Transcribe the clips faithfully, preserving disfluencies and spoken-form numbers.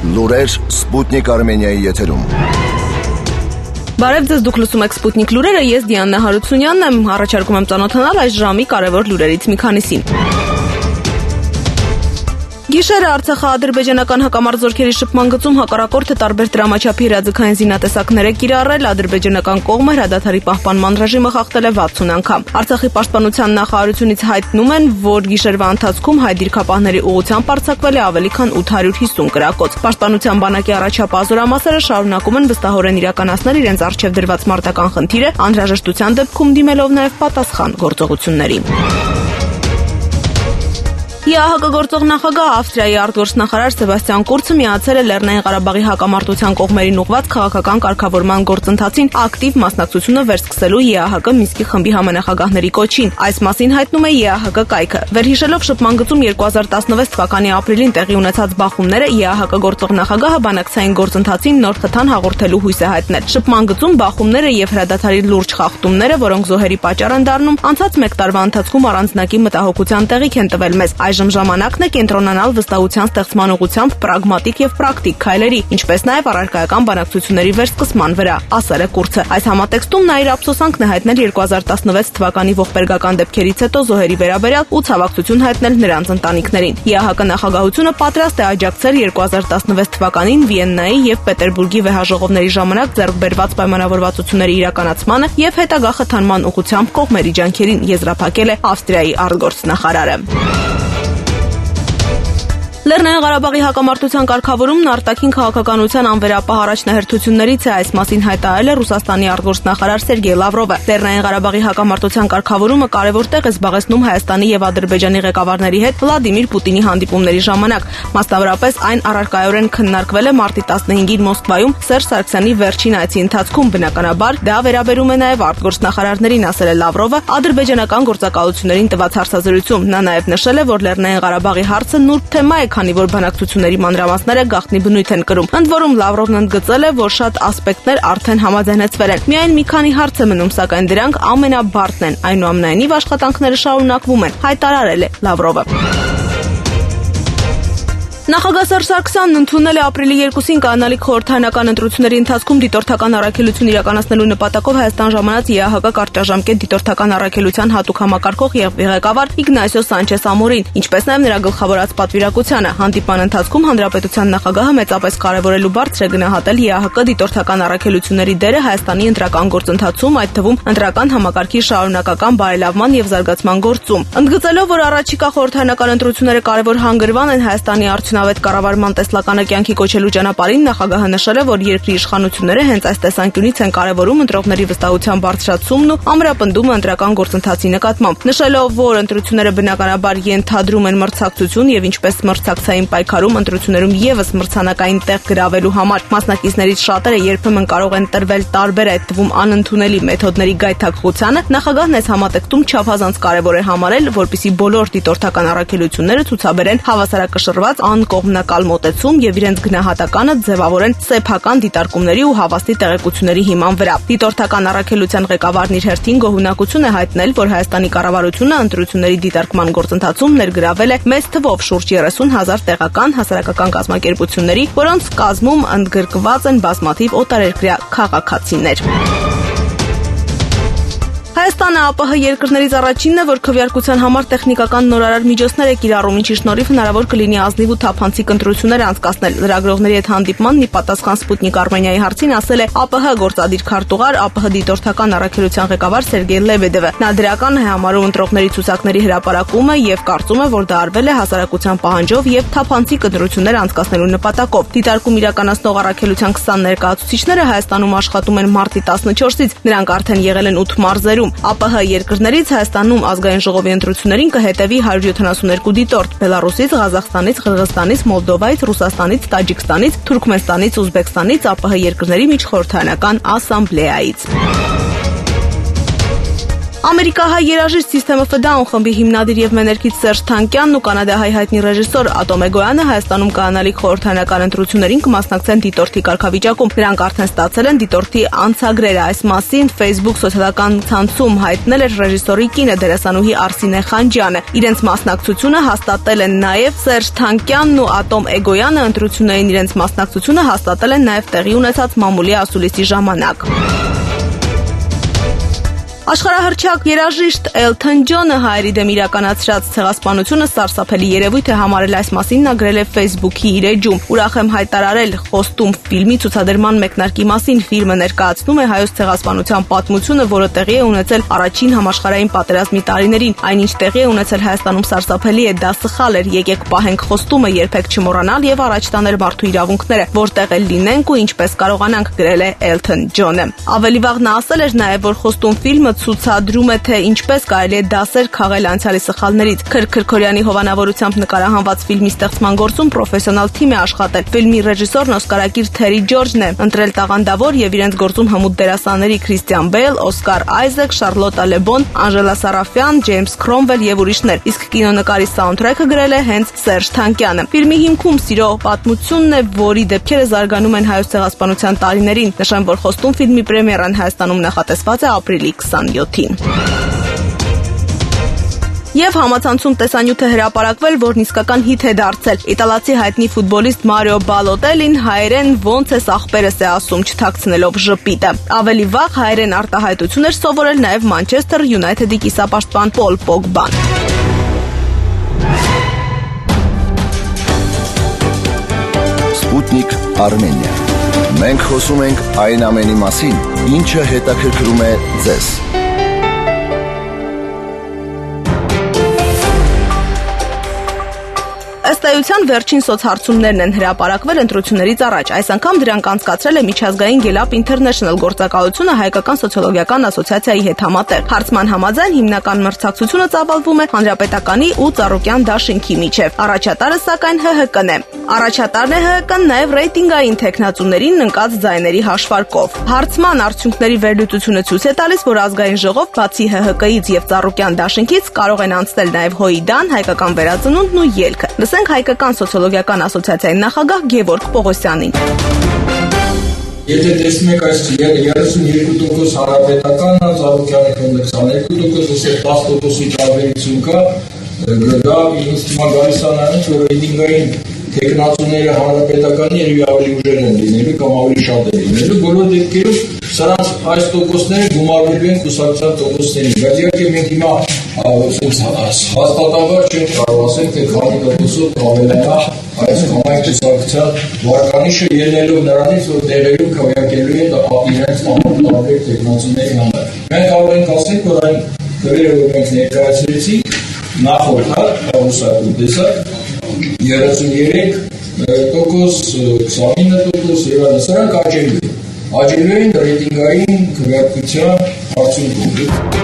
Լուրեր Սպուտնիկ Արմենիայի եթերում։ Բարև ձեզ, դուք լսում եք Սպուտնիկ լուրերը, ես Դիանա Հարությունյանն եմ, առաջարկում եմ ծանոթանալ այս ժամի կարևոր լուրերից մի քանիսին։ Գիշերը Արցախա-ադրբեջանական հակամարտ շփման գծում հակառակորդը տարբեր դրամաչափի հրաձգային զինատեսակներ է կիրառել, ադրբեջանական կողմը հրադադարի պահպանման ռեժիմը խախտել է վաթսուն անգամ։ Արցախի պաշտպանության նախարարությունից հայտնում են, որ գիշերվա ընթացքում հայ դիրքապահների ուղղությամբ արձակվել է ավելի քան ութ հարյուր հիսուն կրակոց։ Պաշտպանության բանակի առաջապահ զորամասերը շարունակում են վստահորեն իրականացնել իրենց առջև դրված մարտական խնդիրը, անհրաժեշտության դեպքում դիմելով նաև պատասխան գործողություններին։ ԵԱՀԿ գործող նախագահ Ավստրիայի արտգործնախարար Սեբաստիան Կուրցը միացել է Լեռնային Ղարաբաղի հակամարտության կողմերին ուղղված քաղաքական կարգավորման գործընթացին ակտիվ մասնակցությունը վերսկսելու ԵԱՀԿ Մինսկի խմբի համանախագահների կոչին։ Այս մասին հայտնում է ԵԱՀԿ կայքը։ Վերհիշելով շփման գծում երկու հազար տասնվեց թվականի ապրիլին տեղի ունեցած բախումները, ԵԱՀԿ գործող նախագահը բանակցային գործընթացին նոր խթան հաղորդելու հույս է հայտնել։ Շփման գծում բախումները եւ հրադադարի լուրջ խախտումները, որոնք զոհերի պատճառ են դառնում, անցած մեկ տարվա ընթացքում առանձնակի մտահոգության տեղիք են տվել մեզ։ Այժմ ժամանակն է կենտրոնանալ վստահության ստեղծման ուղղությամբ պրագմատիկ եւ պրակտիկ քայլերի, ինչպես նաեւ առարկայական բանակցությունների վերսկսման վրա, ասել է Կուրցը։ Այս համատեքստում նա իր ափսոսանքն է հայտնել երկու հազար տասնվեց թվականի ողբերգական դեպքերից հետո զոհերի վերաբերյալ ու ցավակցություն հայտնել նրանց ընտանիքներին։ ԵԱՀԿ նախագահությունը պատրաստ է աջակցել երկու հազար տասնվեց թվականին Վիեննայի եւ Պետերբուրգի վեհաժողովների ժամանակ ձեռք բերված պայմանավորվածությունների իրականացմանը եւ հետագա խթանման ուղղությամբ կողմերի ջանքերին, եզրափակել է Ավստրիայի արտգործնախարարը։ Լեռնային Ղարաբաղի հակամարտության կարգավորումն արտաքին քաղաքականության անվերապահ առաջնահերթություններից է, այս մասին հայտարարել է Ռուսաստանի արտգործնախարար Սերգեյ Լավրովը։ Լեռնային Ղարաբաղի հակամարտության կարգավորումը կարևոր տեղ է զբաղեցնում Հայաստանի եւ Ադրբեջանի ղեկավարների հետ Վլադիմիր Պուտինի հանդիպումների ժամանակ։ Մասնավորապես այն առարկայորեն քննարկվել է մարտի տասնհինգին Մոսկվայում Սերժ Սարգսյանի վերջին այցի ընթացքում, բնականաբար դա վերաբերում է նաեւ արտգործնախարարներին, ասել է Լավրովը ադրբեջանական գործակալություններին տված հարցազրույցում։ Նա նաեւ նշել է, որ Լեռնային Ղարաբաղի հարցը նուրբ թեմա է, քանի որ բանակցությունների մանրամասները գաղտնի բնույթ են կրում։ Ընդ որում Լավրովն ընդգծել է, որ շատ ասպեկտներ արդեն համաձայնեցվել են։ Միայն մի քանի հարց է մնում, սակայն դրանք ամենաբարդն են։ Այնուամենայնիվ աշխատանքները շարունակվում են, հայտարարել է Լավրովը։ Նախագահ Սերժ Սարգսյանն ընդունել է ապրիլի երկուսին կանալիք խորհրդարանական ընտրությունների ընթացքում դիտորդական առաքելություն իրականացնելու նպատակով Հայաստան ժամանած ԵԱՀԿ կարճաժամկետ դիտորդական առաքելության հատուկ համակարգող եւ ղեկավար Իգնասիո Սանչես Ամորին, ինչպես նաեւ նրա գլխավորած պատվիրակությանը։ Հանդիպման ընթացքում հանրապետության նախագահը մեծապես կարևորել ու բարձր է գնահատել ԵԱՀԿ դիտորդական առաքելությունների դերը Հայաստանի ընտրական գործընթացում, այդ թվում ընտրական համակարգի շարունակական բարելավման եւ զարգացման գործում։ Ընդգծելով, որ առաջիկա խորհրդարանական ընտրությունները կարևոր հանգրվան են Հայաստանի արդյունավետ կառավարման տեսլականը կյանքի կոչելու ճանապարհին, նախագահը նշել է, որ երկրի իշխանությունները հենց այս տեսանկյունից են կարևորում ընտրողների վստահության բարձրացումն ու ամրապնդումը ընտրական գործընթացի նկատմամբ, նշելով, որ ընտրությունները բնականաբար ենթադրում են մրցակցություն եւ ինչպես մրցակցային պայքարում ընտրություններում եւս մրցանակային տեղ գրավելու համար մասնակիցներից շատերը երբեմն կարող են տրվել տարբեր, այդ թվում անընդունելի մեթոդների գայթակղությանը, նախագահն այս համատեքստում չափազանց կարևոր է համարել, որպեսզի բոլոր դիտորդական առաքելությունները ցուցաբերեն հավասարակշռված կողմնակալ մոտեցում եւ իրենց գնահատականը ձևավորեն սեփական դիտարկումների ու հավաստի տեղեկությունների հիման վրա։ Դիտորդական առաքելության ղեկավարն իր հերթին գոհունակություն է հայտնել, որ Հայաստանի կառավարությունը ընտրությունների դիտարկման գործընթացում ներգրավել է մեծ թվով շուրջ երեսուն հազար տեղական հասարակական կազմակերպությունների, որոնց կազմում ընդգրկված են բազմաթիվ օտարերկրյա քաղաքացիներ։ Հայաստանը ԱՊՀ երկրներից առաջինն է, որ քվեարկության համար տեխնիկական նորարար միջոցներ է կիրառում, ինչի շնորհիվ հնարավոր կլինի ազնիվ ու թափանցիկ ընտրություններ անցկացնել։ Լրագրողների հետ հանդիպմանն ի պատասխան Սպուտնիկ Արմենիայի հարցին ասել է ԱՊՀ գործադիր քարտուղար, ԱՊՀ դիտորդական առաքելության ղեկավար Սերգեյ Լեբեդևը։ Նա դրական է համարում ընտրողների ցուցակների հրապարակումը եւ կարծում է, որ դա արվել է հասարակության պահանջով եւ թափանցիկ ընտրություններ անցկացնելու նպատակով։ Դիտարկում իրականացնող առաքելության քսան ներկայացուցիչները Հայաստանում աշխատում են մարտի տասնչորսից, նրանք արդեն եղել են ութ մարզերում։ ԱՊՀ երկրներից Հայաստանում ազգային ժողովի ընտրություններին կհետևի հարյուր յոթանասուններկու դիտորդ՝ Բելարուսից, Ղազախստանից, Ղրղստանից, Մոլդովայից, Ռուսաստանից, Տաջիկստանից, Թուրքմենստանից, Ուզբեկստանից, ԱՊՀ երկրների միջխորհրդարանական ասամբլեայից։ Ամերիկահայ երաժիշտ System of a Down խմբի հիմնադիր եւ մեներքից Սերժ Թանկյանն ու կանադահայ հայտնի ռեժիսոր Ատոմ Էգոյանը Հայաստանում կանալիք խորհրդարանական ընտրություններին կմասնակցեն դիտորդի կարգավիճակում։ Նրանք արդեն ստացել են դիտորդի անցագրերը։ Այս մասին Facebook սոցիալական ցանցում հայտնել էր ռեժիսորի կինը դերասանուհի Արսինե Խանջյանը։ Իրենց մասնակցությունը հաստատել են նաեւ Սերժ Թանկյանն ու Ատոմ Էգոյանը, ընտրություններին իրենց մասնակցությունը հաստատել են նաեւ տեղի ունեցած մամուլի ասուլիսի ժամանակ։ Աշխարհահռչակ երաժիշտ Էլթոն Ջոնը հայերի դեմ իրականացրած ցեղասպանությունը սարսափելի երևույթ է համարել, այս մասին նա գրել է Facebook-ի իր էջում։ Ուրախ եմ հայտարարել Խոստում ֆիլմի ցուցադրման մեկնարկի մասին։ Ֆիլմը ներկայացնում է հայոց ցեղասպանության պատմությունը, որը տեղի է ունեցել առաջին համաշխարհային պատերազմի տարիներին։ Այնինչ տեղի է ունեցել Հայաստանում սարսափելի է, դա սխալ էր։ Եկեք պահենք խոստումը, երբեք չմոռանալ եւ առաջ տանել մարդու իրավունքները, որտեղ էլ լինենք ու ինչպես կարողանանք, գրել է Էլթոն Ջոնը։ Ավելի վաղ նա ասել էր նաեւ, որ Խոստում ֆիլմը ցուցադրում է, թե ինչպես կարելի է դասեր քաղել անցյալի սխալներից։ Քրք Քրքորյանի հովանավորությամբ նկարահանված ֆիլմի ստեղծման գործում պրոֆեսիոնալ թիմ է աշխատել։ Ֆիլմի ռեժիսորն օսկարակիր Թերի Ջորջն է, ընտրել տաղանդավոր եւ իրենց գործում հմուտ դերասանների Քրիստիան Բեյլ, Օսկար Այզեք, Շարլոտա Լեբոն, Անժելա Սարաֆյան, Ջեյմս Քրոմվել եւ ուրիշներ։ Իսկ կինոնկարի սաունդթրեքը գրել է հենց Սերժ Թանկյանը։ Ֆիլմի հիմքում սիրո պատմությունն է, որի դեպքերը զարգանում են հայոց ցեղասպանության տարիներին։ Նշեմ, որ Խոստում ֆիլմի պրեմիերան Հայաստանում նախատեսված է ապրիլի քսաներկուին։ Եվ համացանցում տեսանյութ է հրապարակվել, որն իսկական հիթ է դարձել։ Իտալացի հայտնի ֆուտբոլիստ Մարիո Բալոտելին հայերեն ոնց է ախպերս է ասում, չթաքցնելով ժպիտը։ Ավելի վաղ հայերեն արտահայտություն էր սովորել նաև Մանչեսթեր Յունայթեդի կիսապաշտպան Պոլ Պոգբան։ Սպուտնիկ Արմենիա։ Մենք խոսում ենք այն ամենի մասին, ինչը հետաքրքրում է ձեզ։ Ըստ էության վերջին սոցհարցումներն են հրապարակվել ընտրություններից առաջ։ Այս անգամ դրանք անցկացրել է Միջազգային Gallup International գործակալությունը Հայկական սոցիոլոգիական ասոցիացիայի հետ համատեղ։ Հարցման համաձայն հիմնական մրցակցությունը ծավալվում է Հանրապետականի ու Ծառուկյան դաշինքի միջև։ Առաջատարը սակայն Հ Հ Կն է։ Առաջատարն է Հ Հ Կն նաև ռեյտինգային թեկնածուներին ընկած ձայների հաշվարկով։ Հարցման արդյունքների վերլուծությունը ցույց է տալիս, որ ազգային ժողով բացի Հ Հ Կից եւ Ծառուկյան դաշինքից կարող են անցնել նաև ՀՅԴ-ն, Հայկական վերածնունդն ու Ելքը։ Լսենք Հայկական սոցիոլոգիական ասոցիացիայի նախագահ Գևորգ Պողոսյանին։ Եթե տեսնում եք այս երեսունյոթ տոկոս Հանրապետական, Ծառուկյանի ֆոնդը քսաներկու տոկոս, ոսեր տասը տոկոսի տարբերություն կա, դա ինձ թվում է գալիս է նրանից, որ ռեյտինգային թեկնածուները Հանրապետականի երևի ավելի ուժեր են լինելու կամ ավելի շատ են լինելու, բոլոր դեպքերում սրանց այս տոկոսները գումարվելու են կուսակցության տոկոսներին, բայց իհարկե մենք հիմա հաստատաբար չենք կարող ասել, թե քանի տոկոսով կավելանա այս կամ այն կուսակցության վարկանիշը, ելնելով նրանից, որ տեղերում քվեարկելու են իրենց տարբեր թեկնածուների համար։ Մենք կարող ենք ասել, որ այն քվերը, որ մենք ներկայացրեցինք, նախորդ հաղորդակցություն տեսակ երեսունյոթ տոկոս, քսանինը տոկոս եւ այլն, սրանք աճելու են։ Աճելու են ռեյտինգային քվեարկության արդյունքում։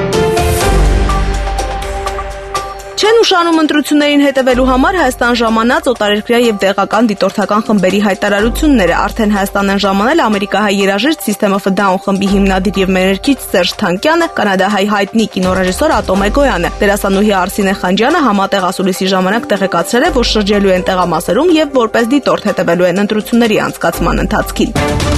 Չեն ուշանում ընտրություններին հետևելու համար Հայաստան ժամանած օտարերկրյա եւ տեղական դիտորդական խմբերի հայտարարությունները։ Արդեն Հայաստան են ժամանել ամերիկահայ երաժիշտ System of a Down խմբի հիմնադիր եւ մեներքից Սերժ Թանկյանը, կանադահայ հայտնի կինոռեժիսոր Ատոմ Էգոյանը։ Դերասանուհի Արսինե Խանջյանը համատեղ ասուլիսի ժամանակ տեղեկացրել է, որ շրջելու են տեղամասերում եւ որպես դիտորդ հետևելու են ընտրությունների անցկացման ընթացքին։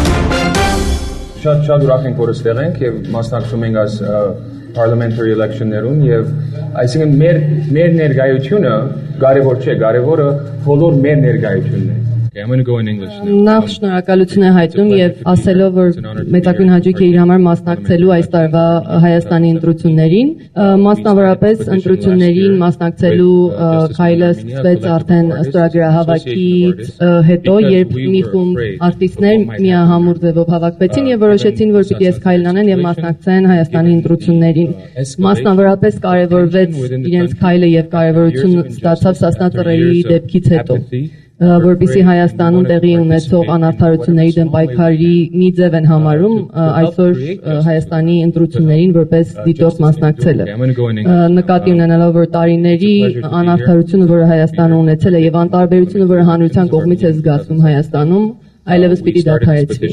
Շատ շատ ուրախ ենք, որ այստեղ ենք եւ մասնակցում ենք այս parliamentary election-ներում եւ այսինքն մեր մեր ներկայությունը կարևոր չէ, կարևորը բոլոր մեր ներկայությունն է։ Okay, I'm going to go in English now. Նախ շնորհակալություն է հայտնում եւ ասելով, որ մեծագույն հաճույք է իր համար մասնակցելու այս տարվա Հայաստանի ընտրություններին, մասնավորապես ընտրություններին մասնակցելու քայլը սկսվեց արդեն ստորագրահավաքից հետո, երբ մի խումբ արտիստներ միահամուռ ձևով հավաքվեցին եւ որոշեցին, որ պիտի այս քայլն անեն եւ մասնակցեն Հայաստանի ընտրություններին։ Մասնավորապես կարևորվեց իրենց քայլը եւ կարևորություն ստացավ Սասնա Ծռերի դեպքից հետո, որպեսզի Հայաստանում տեղի ունեցող անարդարությունների դեմ պայքարի մի ձև են համարում այսօր Հայաստանի ընտրություններին որպես դիտորդ մասնակցելը։ Նկատի ունենալով, որ տարիների անարդարությունը, որը Հայաստանը ունեցել է եւ անտարբերությունը, որը հանրության կողմից է զգացվում Հայաստանում, այլևս պիտի դադարեցվի։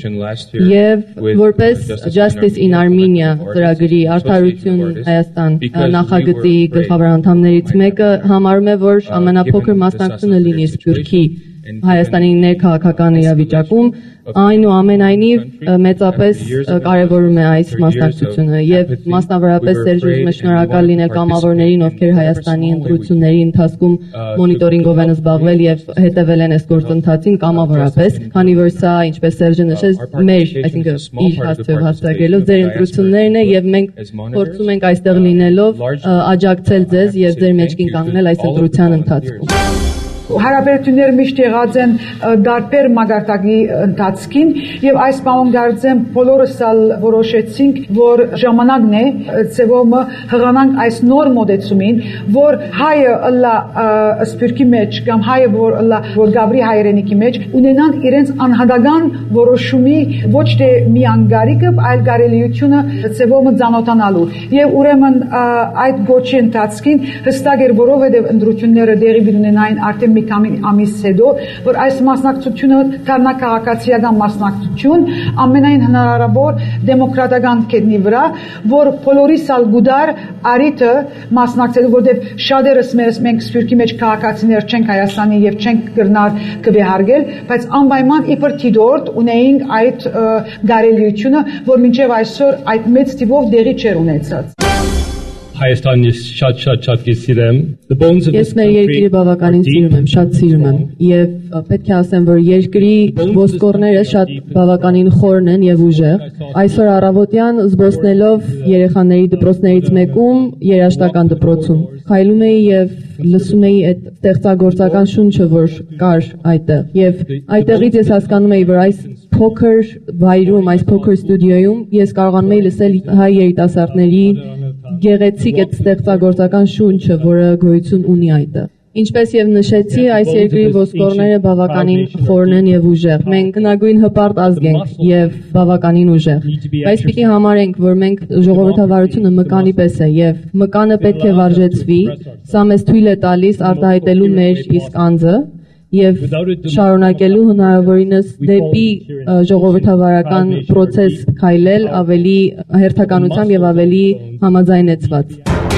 Եվ որպես Justice in Armenia ծրագրի Արդարություն Հայաստան նախագծի գլխավոր անդամներից մեկը համարում է, որ ամենափոքր մասնակցությունը լինի Սփյուռքի Հայաստանի ներքաղաքական իրավիճակում, այնուամենայնիվ մեծապես կարևորում է այս մասնակցությունը եւ մասնավորապես Սերժ ուզում է շնորհակալ լինել կամավորներին, ովքեր Հայաստանի ընտրությունների ընթացքում մոնիտորինգով են զբաղվել եւ հետեւել են այս գործընթացին կամավորապես, քանի որ սա, ինչպես Սերժը նշեց, մեր, այսինքն իր հաստատով հաստատագրելով ձեր ընտրություններն է եւ մենք փորձում ենք այստեղ լինելով աջակցել ձեզ եւ ձեր մեջքին կանգնել այս ընտրության ընթացքում։ Հարաբերությունները միշտ եղած են դարբեր մագարտակի ընթացքին եւ այս բանում դարձեմ բոլորս ալ որոշեցինք, որ ժամանակն է ծեվում հղանանք այս նոր մոդեցումին, որ հայը ըլլա Սփյուռքի մեջ կամ հայը որ ըլլա որ Գաբրի հայրենիքի մեջ ունենան իրենց անհատական որոշումի ոչ թե միան գարիկը, այլ կարելիությունը ծեվում ցանոթանալու եւ ուրեմն այդ գոչի ընթացքին հստակ էր, որովհետեւ ընտրությունները դեղի ունենային արդեն մի ամիս հետո, որ այս մասնակցությունը դառնա քաղաքացիական մասնակցություն ամենայն հնարավոր դեմոկրատական կետնի վրա, որ բոլորիս ալ գուդար արիթը մասնակցելու, որտեղ շատերս մենք Սփյուռքի մեջ քաղաքացիներ չենք Հայաստանի եւ չենք գրնար կվեհարգել, բայց անպայման իբր թիդորդ ունեինք այդ գարելիությունը, որ մինչեւ այսօր այդ մեծ տիպով դեղի չէր ունեցած։ Հայաստանի շատ-շատ-շատ կիսիրեմ։ Ես մեր երկիրը բավականին սիրում եմ, շատ սիրում եմ եւ պետք է ասեմ, որ երկրի ոսկորները շատ բավականին խորն են եւ ուժեղ։ Այսօր առավոտյան զբոսնելով երեխաների դպրոցներից մեկում երաշտական դպրոցում քայլում էի եւ լսում էի այդ ստեղծագործական շունչը, որ կար այդտեղ եւ այդտեղից ես հասկանում էի, որ այս փոքր վայրում, այս փոքր ստուդիոյում ես կարողանում էի լսել հայ երիտասարդների գեղեցիկ այդ ստեղծագործական շունչը, որը գոյություն ունի այդտեղ։ Ինչպես եւ նշեցի, այս երկրի ոսկորները բավականին խորն են եւ ուժեղ։ Մենք հնագույն հպարտ ազգ ենք եւ բավականին ուժեղ։ Բայց պիտի համարենք, որ մենք ժողովրդավարությունը մկանի պես է եւ մկանը պետք է վարժեցվի։ Սա մեզ թույլ է տալիս արտահայտելու մեր իսկ անձը եւ շարունակելու հնարավորինս դեպի ժողովրդավարական process քայլել ավելի հերթականությամբ եւ ավելի համաձայնեցված։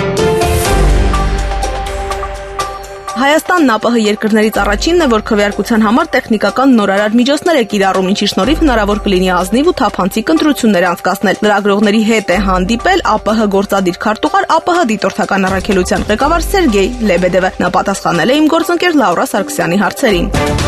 Հայաստանն ԱՊՀ երկրներից առաջինն է, որ քվեարկության համար տեխնիկական նորարար միջոցներ է կիրառում, ինչի շնորհիվ հնարավոր կլինի ազնիվ ու թափանցիկ ընտրություններ անցկացնել։ Լրագրողների հետ է հանդիպել ԱՊՀ գործադիր քարտուղար ԱՊՀ դիտորդական առաքելության ղեկավար Սերգեյ Լեբեդևը։ Նա պատասխանել է իմ գործընկեր Լաուրա Սարգսյանի հարցերին։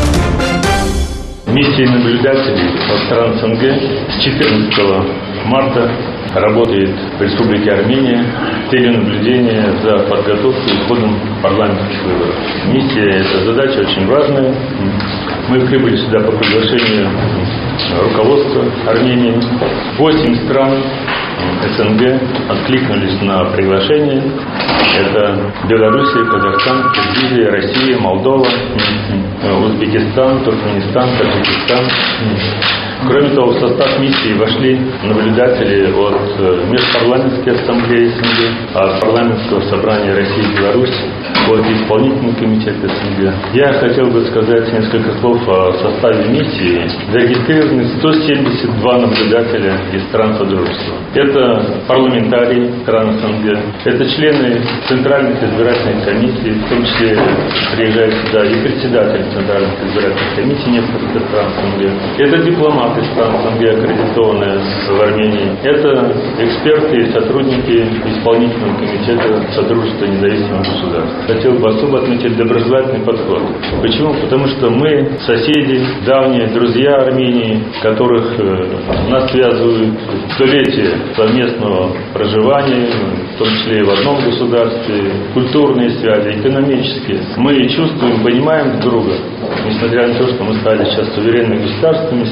Миссия наблюдателей от стран СНГ с четырнадцатого марта работает в Республике Армения в целью наблюдения за подготовкой и ходом парламентских выборов. Миссия, эта задача очень важная. Мы прибыли сюда по приглашению руководства Армении. Восемь стран СНГ откликнулись на приглашение. Это Белоруссия, Казахстан, Киргизия, Россия, Молдова, Узбекистан, Туркменистан, Таджикистан. Кроме того, в состав миссии вошли наблюдатели от Межпарламентской ассамблеи СНГ, от Парламентского собрания России и Беларуси, от Исполнительного комитета СНГ. Я хотел бы сказать несколько слов о составе миссии. Зарегистрированы сто семьдесят два наблюдателя из стран Содружества. Это парламентарии стран СНГ, это члены Центральной избирательной комиссии, в том числе приезжает сюда и председатель Центральной избирательной комиссии нескольких стран СНГ. Это дипломаты стран СНГ, аккредитованные в Армении. Это эксперты и сотрудники Исполнительного комитета Содружества независимых государств. Хотел бы особо отметить доброжелательный подход. Почему? Потому что мы соседи, давние друзья Армении, которых э, нас связывают столетия совместного проживания, в том числе и в одном государстве, культурные связи, экономические. Мы чувствуем, понимаем друг друга. Несмотря на то, что мы стали сейчас суверенными государствами, связи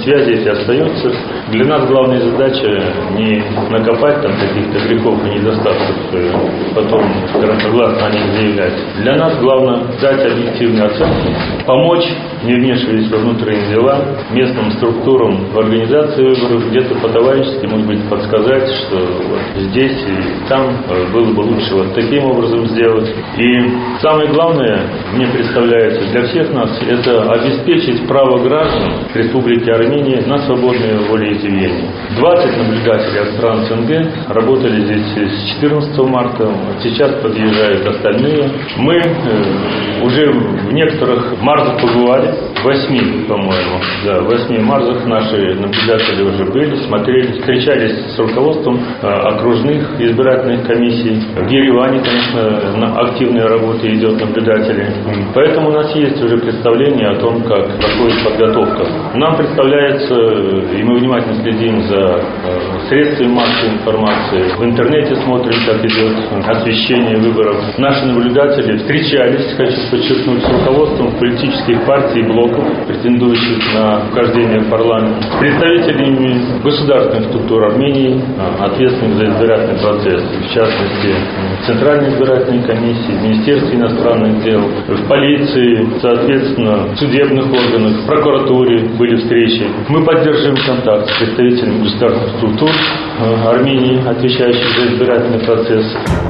есть и остается. Для нас главная задача не накопать там каких-то грехов и недостатков, потом громогласно о них заявлять. Для нас главное дать объективную оценку, помочь, не вмешиваясь во внутренние дела, местным структурам в организации выборов, где-то по-товарищески, может быть, подсказать, что вот здесь и там было бы лучше вот таким образом сделать. И самое главное, мне представляется, для всех нас, это обеспечить право граждан Республики Армения на свободное волеизъявление. двадцать наблюдателей от стран СНГ работали здесь с четырнадцатого марта, сейчас подъезжают остальные. Мы э, уже в некоторых марзах побывали, восьми, по-моему, да, в восьми марзах наши наблюдатели уже были, смотрели, встречались с руководством э, окружных избирательных комиссий. В Ереване, конечно, активная работа идет наблюдателей. Поэтому у нас есть уже представление о том, как проходит подготовка. Нам представляется, и мы внимательно следим за э, средствами массовой информации, в интернете смотрим, как идет освещение выборов. Наши наблюдатели встречались, хочу подчеркнуть, с руководством политических партий и блоков, претендующих на вхождение в парламент, с представителями государственных структур Армении, ответственных за избирательный процесс, в частности, Центральной избирательной комиссии, в Министерстве иностранных дел, в полиции, соответственно, в судебных органах, в прокуратуре были встречи. Мы поддерживаем контакт с представителями государственных структур Армении, отвечающих за избирательный процесс.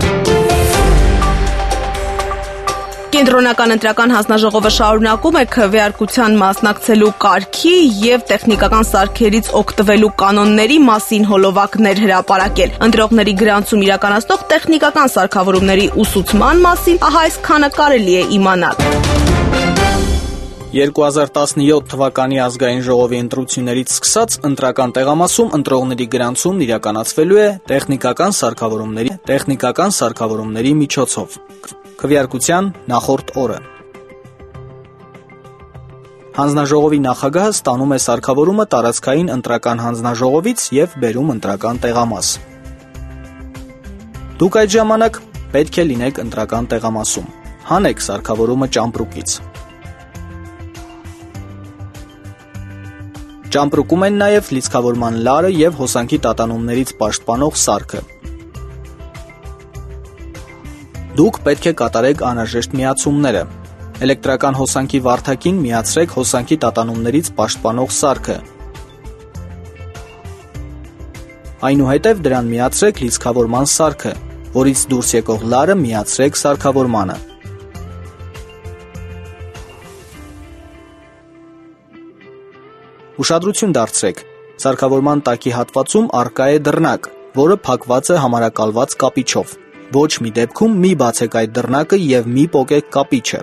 Կենտրոնական ընտրական հանձնաժողովը շարունակում է քվեարկության մասնակցելու կարգի և տեխնիկական սարքերից օգտվելու կանոնների մասին հոլովակներ հրապարակել։ Ընտրողների գրանցում իրականացնող տեխնիկական սարքավորումների ուսուցման մասին ահա այսքանը կարելի է իմանալ։ երկու հազար տասնյոթ թվականի ազգային ժողովի ընտրություններից սկսած ընտրական տեղամասում ընտրողների գրանցումն իրականացվելու է տեխնիկական սարքավորումների տեխնիկական սարքավորումների միջոցով։ Քվեարկության նախորդ օրը հանձնաժողովի նախագահը ստանում է սարքավորումը տարածքային ընտրական հանձնաժողովից և բերում ընտրական տեղամաս։ Դուք այդ ժամանակ պետք է լինեք ընտրական տեղամասում։ Հանեք սարքավորումը ճամպրուկից։ Ճամպրուկում են նաև լիցքավորման լարը և հոսանքի տատանումներից պաշտպանող սարքը։ Դուք պետք է կատարեք անհրաժեշտ միացումները։ Էլեկտրական հոսանքի վարդակին միացրեք հոսանքի տատանումներից պաշտպանող սարքը։ Այնուհետև դրան միացրեք լիցքավորման սարքը, որից դուրս եկող լարը միացրեք սարքավորմանը։ Ուշադրություն դարձրեք, սարքավորման տակի հատվածում առկա է դռնակ, որը փակված է համարակալված կապիչով։ Ոչ մի դեպքում մի բացեք այդ դռնակը և մի պոկեք կապիչը։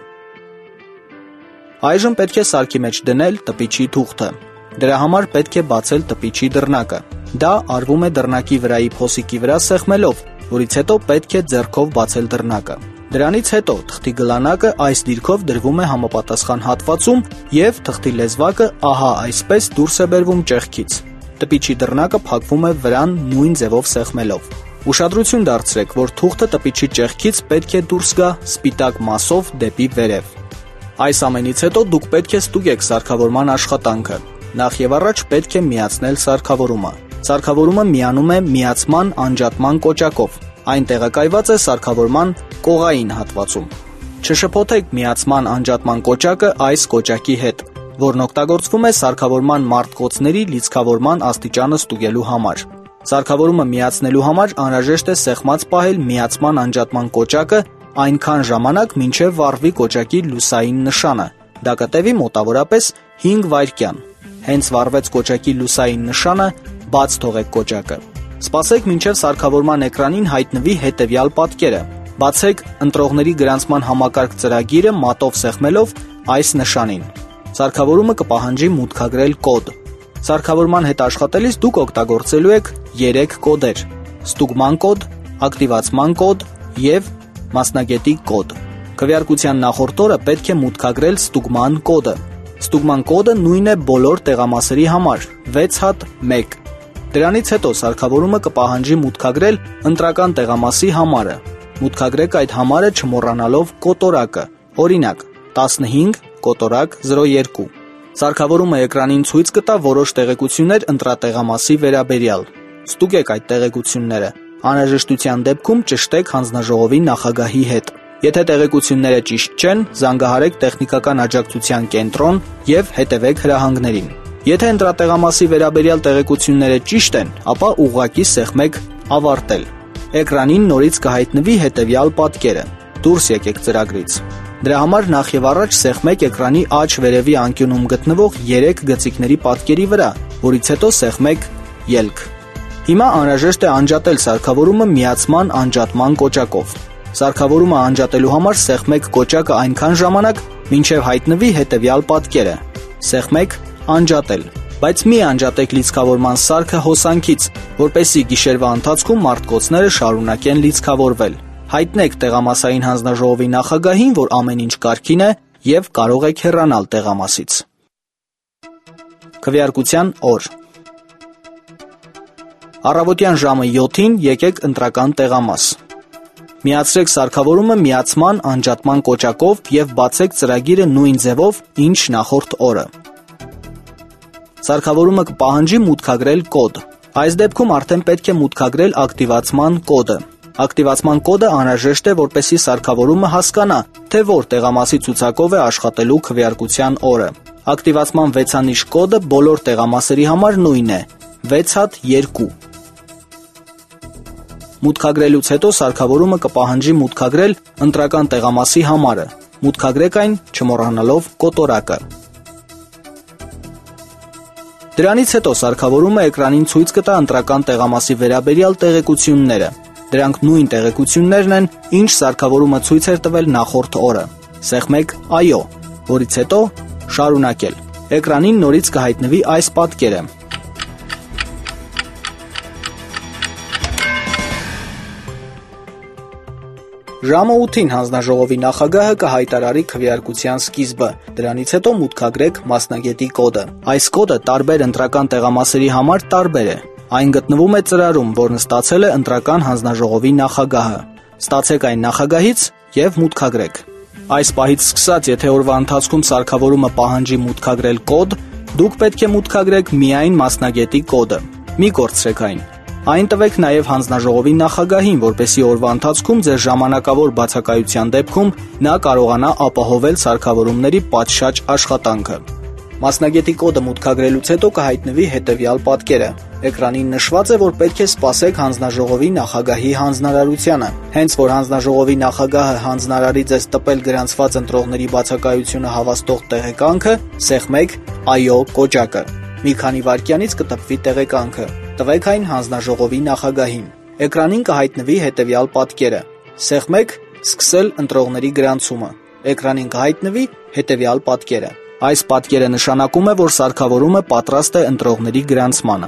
Այժմ պետք է սարքի մեջ դնել տպիչի թուղթը։ Դրա համար պետք է բացել տպիչի դռնակը։ Դա արվում է դռնակի վրայի փոսիկի վրա սեղմելով, որից հետո պետք է ձեռքով բացել դռնակը։ Դրանից հետո թղթի գլանակը այս դիրքով դրվում է համապատասխան հատվածում և թղթի լեզվակը ահա այսպես դուրս է բերվում ճեղքից։ Տպիչի դռնակը փակվում է վրան նույն ձևով սեղմելով։ Ուշադրություն դարձրեք, որ թուղթը տպիչի ճեղքից պետք է դուրս գա սպիտակ մասով դեպի վերև։ Այս ամենից հետո դուք պետք է ստուգեք սարքավորման աշխատանքը։ Նախ եւ առաջ պետք է միացնել սարքավորումը։ Սարքավորումը միանում է միացման անջատման կոճակով։ Այն տեղակայված է սարքավորման կողային հատվածում։ Չշփոթեք միացման անջատման կոճակը այս կոճակի հետ, որն օգտագործվում է սարքավորման մարտկոցների լիցքավորման աստիճանը ստուգելու համար։ Սարքավորումը միացնելու համար անհրաժեշտ է սեղմած պահել միացման անջատման կոճակը այնքան ժամանակ, մինչև վառվի կոճակի լուսային նշանը։ Դա կտևի մոտավորապես հինգ վայրկյան։ Հենց վառվեց կոճակի լուսային նշանը, բաց թողեք կոճակը։ Սպասեք, մինչև սարքավորման էկրանին հայտնվի հետևյալ պատկերը։ Բացեք ընտրողների գրանցման համակարգ ծրագիրը մատով սեղմելով այս նշանին։ Սարքավորումը կպահանջի մուտքագրել կոդ։ Սարքավորման հետ աշխատելիս դուք օգտագործելու եք երեք կոդեր՝ ստուգման կոդ, ակտիվացման կոդ և մասնագետի կոդ։ Քվեարկության նախորդ օրը պետք է մուտքագրել ստուգման կոդը։ Ստուգման կոդը նույնն է բոլոր տեղամասերի համար՝ վեց հատ մեկ։ Դրանից հետո սարքավորումը կպահանջի մուտքագրել ընտրական տեղամասի համարը։ Մուտքագրեք այդ համարը չմոռանալով կոտորակը, օրինակ տասնհինգ կոտորակ զրո երկու։ Սարքավորումը էկրանին ցույց կտա որոշ տեղեկություններ ընտրատեղամասի վերաբերյալ։ Ստուգեք այդ տեղեկությունները։ Անհրաժեշտության դեպքում ճշտեք հանձնաժողովի նախագահի հետ։ Եթե տեղեկությունները ճիշտ չեն, զանգահարեք տեխնիկական աջակցության կենտրոն և հետևեք հրահանգներին։ Եթե ընտրատեղամասի վերաբերյալ տեղեկությունները ճիշտ են, ապա ուղղակի սեղմեք «Ավարտել»։ Էկրանին նորից կհայտնվի հետևյալ պատկերը։ Դուրս եկեք ծրագրից։ Դրա համար նախ եւ առաջ սեղմեք էկրանի աջ վերևի անկյունում գտնվող երեք գծիկների պատկերի վրա, որից հետո սեղմեք «Ելք»։ Հիմա անհրաժեշտ է անջատել սարքավորումը միացման անջատման կոճակով։ Սարքավորումը անջատելու համար սեղմեք կոճակը այնքան ժամանակ, մինչև հայտնվի հետևյալ պատկերը։ Սեղմեք «Անջատել», բայց մի անջատեք լիցքավորման սարքը հոսանքից, որպեսզի գիշերվա ընթացքում մարտկոցները շարունակեն լիցքավորվել։ Հայտնեք տեղամասային հանձնաժողովի նախագահին, որ ամեն ինչ կարգին է և կարող եք հեռանալ տեղամասից։ Քվեարկության օր։ Առավոտյան ժամը յոթին եկեք ընտրական տեղամաս։ Միացրեք սարքավորումը միացման անջատման կոճակով և բացեք ծրագիրը նույն ձևով, ինչ նախորդ օրը։ Սարքավորումը կպահանջի մուտքագրել կոդ։ Այս դեպքում արդեն պետք է մուտքագրել ակտիվացման կոդը։ Ակտիվացման կոդը անհրաժեշտ է, որպեսզի սարքավորումը հասկանա, թե որ տեղամասի ցուցակով է աշխատելու քվեարկության օրը։ Ակտիվացման վեցանիշ կոդը բոլոր տեղամասերի համար նույնն է՝ վեց հատ երկու։ Մուտքագրելուց հետո սարքավորումը կպահանջի մուտքագրել ընտրական տեղամասի համարը։ Մուտքագրեք այն, չմոռանալով կոտորակը։ Դրանից հետո սարքավորումը էկրանին ցույց կտա ընտրական տեղամասի վերաբերյալ տեղեկությունները։ Դրանք նույն տեղեկություններն են, ինչ սարքավորումը ցույց էր տվել նախորդ օրը։ Սեղմեք «Այո», որից հետո «Շարունակել»։ Էկրանին նորից կհայտնվի այս պատկերը։ Ժամը ութին հանձնաժողովի նախագահը կհայտարարի քվեարկության սկիզբը։ Դրանից հետո մուտքագրեք մասնագետի կոդը։ Այս կոդը տարբեր ընտրական տեղամասերի համար տարբեր է։ Այն գտնվում է ծրարում, որն ստացել է ընտրական հանձնաժողովի նախագահը։ Ստացեք այն նախագահից և մուտքագրեք։ Այս պահից սկսած, եթե օրվա ընթացքում սարքավորումը պահանջի մուտքագրել կոդ, դուք պետք է մուտքագրեք միայն մասնագետի կոդը։ Մի կորցրեք այն։ Այն տվեք նաև հանձնաժողովի նախագահին, որպեսզի օրվա ընթացքում ձեր ժամանակավոր բացակայության դեպքում նա կարողանա ապահովել սարքավորումների պատշաճ աշխատանքը։ Մասնագետի կոդը մուտքագրելուց հետո կհայտնվի հետևյալ պատկերը։ Էկրանին նշված է, որ պետք է սպասեք հանձնաժողովի նախագահի հանձնարարությանը։ Հենց որ հանձնաժողովի նախագահը հանձնարարի ձեզ տպել գրանցված ընտրողների բացակայությունը հավաստող տեղեկանքը, սեղմեք «Այո» կոճակը։ Մի քանի վայրկյանից կտպվի տեղեկանքը։ Տվեք այն հանձնաժողովի նախագահին։ Էկրանին կհայտնվի հետևյալ պատկերը։ Սեղմեք «Սկսել ընտրողների գրանցումը»։ Էկրանին կհայտնվի հետևյալ պատկերը։ Այս պատկերը նշանակում է, որ սարքավորումը պատրաստ է ընտրողների գրանցմանը։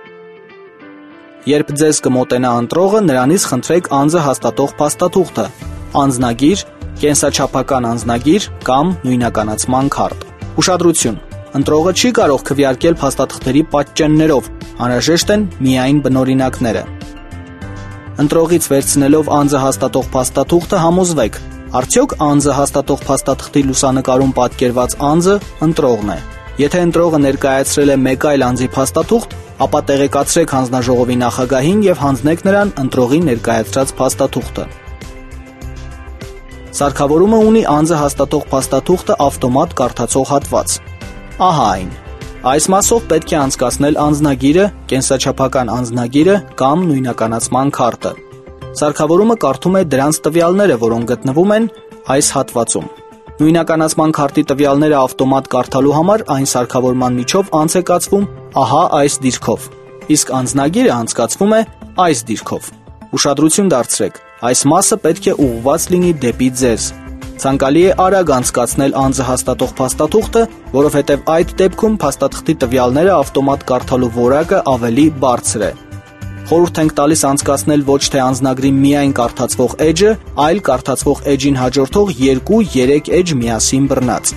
Երբ ձեզ կմոտենա ընտրողը, նրանից խնդրեք անձը հաստատող փաստաթուղթը, անձնագիր, կենսաչափական անձնագիր կամ նույնականացման քարտ։ Ուշադրություն. ընտրողը չի կարող քվեարկել փաստաթղթերի պատճեններով, անհրաժեշտ են միայն բնօրինակները։ Ընտրողից վերցնելով անձը հաստատող փաստաթուղթը համոզվեք, արդյոք անձը հաստատող փաստաթղթի լուսանկարում պատկերված անձը ընտրողն է։ Եթե ընտրողը ներկայացրել է մեկ այլ անձի փաստաթուղթ, ապա տեղեկացրեք հանձնաժողովի նախագահին և հանձնեք նրան ընտրողի ներկայացրած փաստաթուղթը։ Սարքավորումը ունի անձը հաստատող փաստաթուղթը ավտոմատ կարդացող հատված։ Ահա այն։ Այս մասով պետք է անցկացնել անձնագիրը, կենսաչափական անձնագիրը կամ նույնականացման քարտը։ Սարքավորումը կարդում է դրանց տվյալները, որոնք գտնվում են այս հատվածում։ Նույնականացման քարտի տվյալները ավտոմատ կարդալու համար այն սարքավորման միջով անց է կացվում ահա այս դիրքով, իսկ անձնագիրը անցկացվում է այս դիրքով։ Ուշադրություն դարձրեք, այս մասը պետք է ուղղված լինի դեպի ձեզ։ Ցանկալի է արագ անցկացնել անձը հաստատող փաստաթուղթը, որովհետև այդ դեպքում փաստաթղթի տվյալները ավտոմատ կարդալու որակը ավելի բարձր է։ Խորհուրդ ենք տալիս անցկացնել ոչ թե անձնագրի միայն կարդացվող էջը, այլ կարդացվող էջին հաջորդող երկու-երեք էջ միասին բռնած։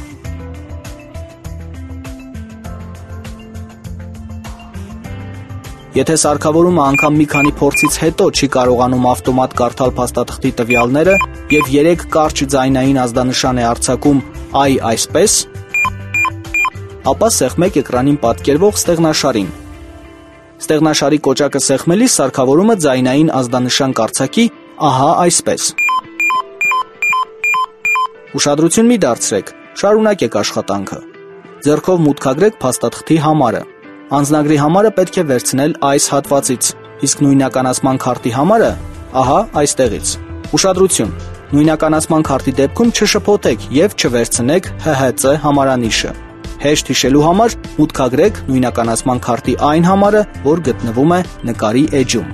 Եթե սարքավորումը անգամ մի քանի փորձից հետո չի կարողանում ավտոմատ կարդալ փաստաթղթի տվյալները և երեք կարճ ձայնային ազդանշան է արձակում «այ այսպես», ապա սեղմեք էկրանին պատկերվող ստեղնաշարին։ Ստեղնաշարի կոճակը սեղմելիս սարքավորումը ձայնային ազդանշան կարձակի ահա այսպես։ Ուշադրություն մի դարձրեք, շարունակեք աշխատանքը։ Ձեռքով մուտքագրեք փաստաթղթի համարը։ Անձնագրի համարը պետք է վերցնել այս հատվածից, իսկ նույնականացման քարտի համարը ահա այստեղից։ Ուշադրություն, նույնականացման քարտի դեպքում չշփոթեք եւ չվերցնեք Հ Հ Ց համարանիշը։ Հեշտ հիշելու համար մուտքագրեք նույնականացման քարտի այն համարը, որ գտնվում է նկարի էջում։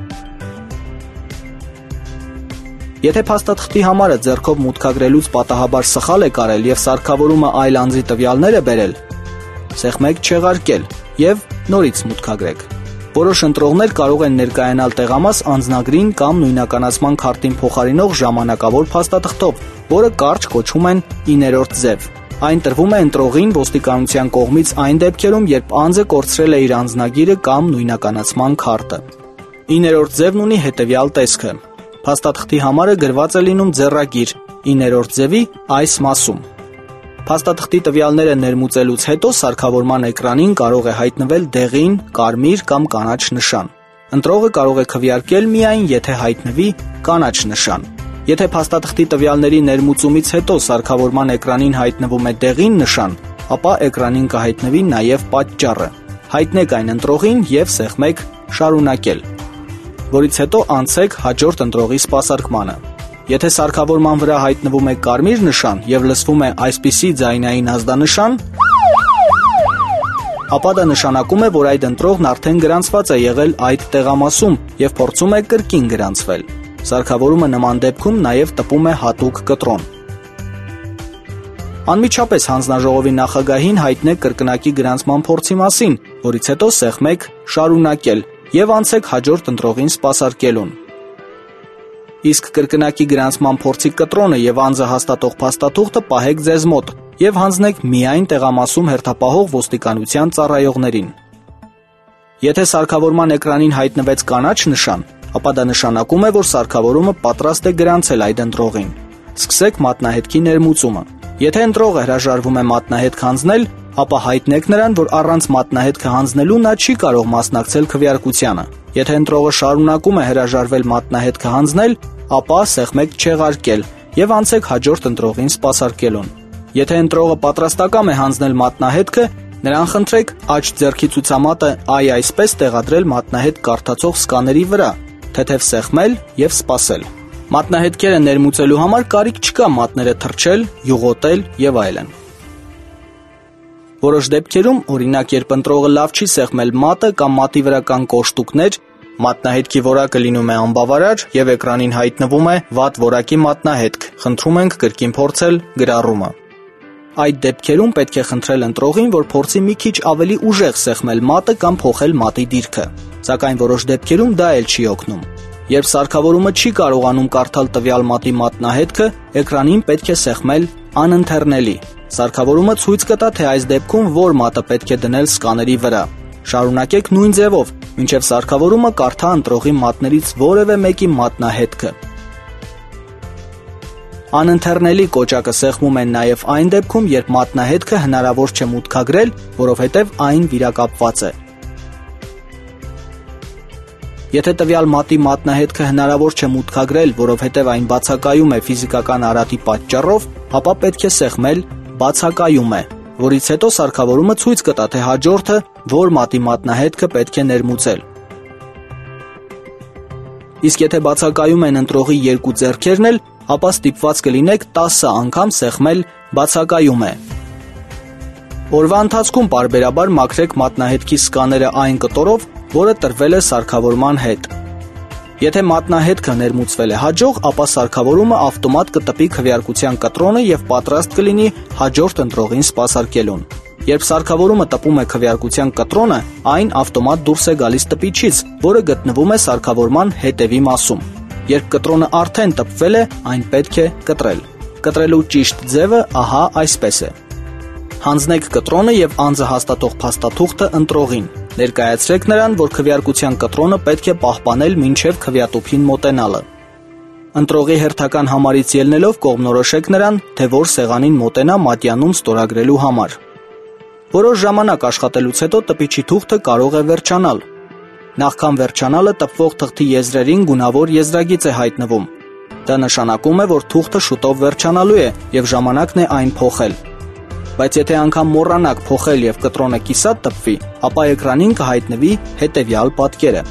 Եթե փաստաթղթի համարը ձեռքով մուտքագրելուց պատահաբար սխալ է կարել եւ սարքավորումը այլ անձի տվյալներ է բերել, սեղմեք չեղարկել եւ նորից մուտքագրեք։ Որոշ ընտրողներ կարող են ներկայանալ տեղամաս անձնագրին կամ նույնականացման քարտին փոխարինող ժամանակավոր փաստաթղթով, որը կարճ կոչում են իներորդ ձև։ Այն տրվում է ընտրողին ոստիկանության կողմից այն դեպքերում, երբ անձը կորցրել է իր անձնագիրը կամ նույնականացման քարտը։ Իներորդ ձևն ունի հետևյալ տեսքը։ Փաստաթղթի համարը գրված է լինում ձեռագիր իներորդ ձևի այս մասում։ Փաստաթղթի տվյալները ներմուծելուց հետո սարքավորման էկրանին կարող է հայտնվել դեղին, կարմիր կամ կանաչ նշան։ Ընտրողը կարող է քվեարկել միայն, եթե հայտնվի կանաչ նշան։ Եթե փաստաթղթի տվյալների ներմուծումից հետո սարքավորման էկրանին հայտնվում է դեղին նշան, ապա էկրանին կհայտնվի նաև պատճառը։ Հայտնեք այն ընտրողին եւ սեղմեք շարունակել, որից հետո անցեք հաջորդ ընտրողի սպասարկմանը։ Եթե սարքավորման վրա հայտնվում է կարմիր նշան եւ լսվում է այսպիսի ձայնային ազդանշան, ապա դա նշանակում է, որ այդ ընտրողն արդեն գրանցված է եղել այդ տեղամասում եւ փորձում է կրկին գրանցվել։ Սարքավորումը նման դեպքում նաև տպում է հատուկ կտրոն։ Անմիջապես հանձնաժողովի նախագահին հայտնեք կրկնակի գրանցման փորձի մասին, որից հետո սեղմեք շարունակել եւ անցեք հաջորդ ընտրողին սպասարկելուն։ Իսկ կրկնակի գրանցման փորձի կտրոնը եւ անձը հաստատող փաստաթուղթը պահեք ձեզ մոտ եւ հանձնեք միայն տեղամասում հերթապահող ոստիկանության ծառայողներին։ Եթե սարքավորման էկրանին հայտնվեց կանաչ նշան, ապա դա նշանակում է, որ սարքավորումը պատրաստ է գրանցել այդ ընտրողին։ Սկսեք մատնահետքի ներմուծումը։ Եթե ընտրողը հրաժարվում է մատնահետք հանձնել, ապա հայտնեք նրան, որ առանց մատնահետքը հանձնելու նա չի կարող մասնակցել քվեարկությանը։ Եթե ընտրողը շարունակում է հրաժարվել մատնահետքը հանձնել, ապա սեղմեք չեղարկել եւ անցեք հաջորդ ընտրողին սպասարկելուն։ Եթե ընտրողը պատրաստակամ է հանձնել մատնահետքը, նրան խնդրեք աջ ձեռքի ցուցամատը այ այսպես տեղադրել մատնահետք կարդացող սկաների վրա, թեթև սեղմել եւ սպասել։ Մատնահետքերը ներմուծելու համար կարիք չկա մատները թրջել, յուղոտել եւ այլն։ Որոշ դեպքերում, օրինակ, երբ ընտրողը լավ չի սեղմել մատը կամ մատի վրա կան կոշտուկներ, մատնահետքի որակը լինում է անբավարար եւ էկրանին հայտնվում է վատ որակի մատնահետք։ Խնդրում ենք կրկին փորձել գրառումը։ Այդ դեպքերում պետք է խնդրել ընտրողին, որ փորձի մի քիչ ավելի ուժեղ սեղմել մատը կամ փոխել մատի դիրքը։ Սակայն որոշ դեպքերում դա էլ չի օգնում։ Երբ սարքավորումը չի կարողանում կարդալ տվյալ մատի մատնահետքը, էկրանին պետք է սեղմել անընթեռնելի։ Սարքավորումը ցույց կտա, թե այս դեպքում որ մատը պետք է դնել սկաների վրա։ Շարունակեք նույն ձևով, մինչև սարքավորումը կարդա ընտրողի մատներից որևէ մեկի մատնահետքը։ Անընթեռնելի կոճակը սեղմում են նաև այն դեպքում, երբ մատնահետքը հնարավոր չէ մուտքագրել, որովհետև այն վիրակապված է։ Եթե տվյալ մատի մատնահետքը հնարավոր չէ մուտքագրել, որովհետև այն բացակայում է ֆիզիկական արատի պատճառով, ապա պետք է սեղմել բացակայում է, որից հետո սարքավորումը ցույց կտա, թե հաջորդը որ մատի մատնահետքը պետք է ներմուծել։ Իսկ եթե բացակայում են ընտրողի երկու ձեռքերն էլ, ապա ստիպված կլինեք տասը անգամ սեղմել բացակայում է։ Օրվա ընթացքում պարբերաբար մաքրեք մատնահետքի սկաները այն կտորով, որը տրվել է սարքավորման հետ։ Եթե մատնահետքը ներմուծվել է հաջող, ապա սարքավորումը ավտոմատ կտպի քվեարկության կտրոնը եւ պատրաստ կլինի հաջորդ ընտրողին սպասարկելուն։ Երբ սարքավորումը տպում է քվեարկության կտրոնը, այն ավտոմատ դուրս է գալիս տպիչից, որը գտնվում է սարքավորման հետևի մասում։ Երբ կտրոնը արդեն տպվել է, այն պետք է կտրել։ Կտրելու ճիշտ ձևը ահա այսպես է։ Հանձնեք կտրոնը եւ անձը հաստատող փաստաթուղթը ընտրողին։ Ներկայացրեք նրան, որ քվեարկության կտրոնը պետք է պահպանել մինչև քվեատուփին մոտենալը։ Ընտրողի հերթական համարից ելնելով կողմնորոշեք նրան, թե որ սեղանին մոտենա մատյանում ստորագրելու համար։ Որոշ ժամանակ աշխատելուց հետո տպիչի թուղթը կարող է վերջանալ։ Նախքան վերջանալը տպվող թղթի եզրերին գունավոր եզրագիծ է հայտնվում։ Դա նշանակում է, որ թուղթը շուտով վերջանալու է եւ ժամանակն է այն փոխել։ Բայց եթե անգամ մոռանաք փոխել եւ կտրոնը կիսատ տպվի, ապա էկրանին կհայտնվի հետեւյալ պատկերը։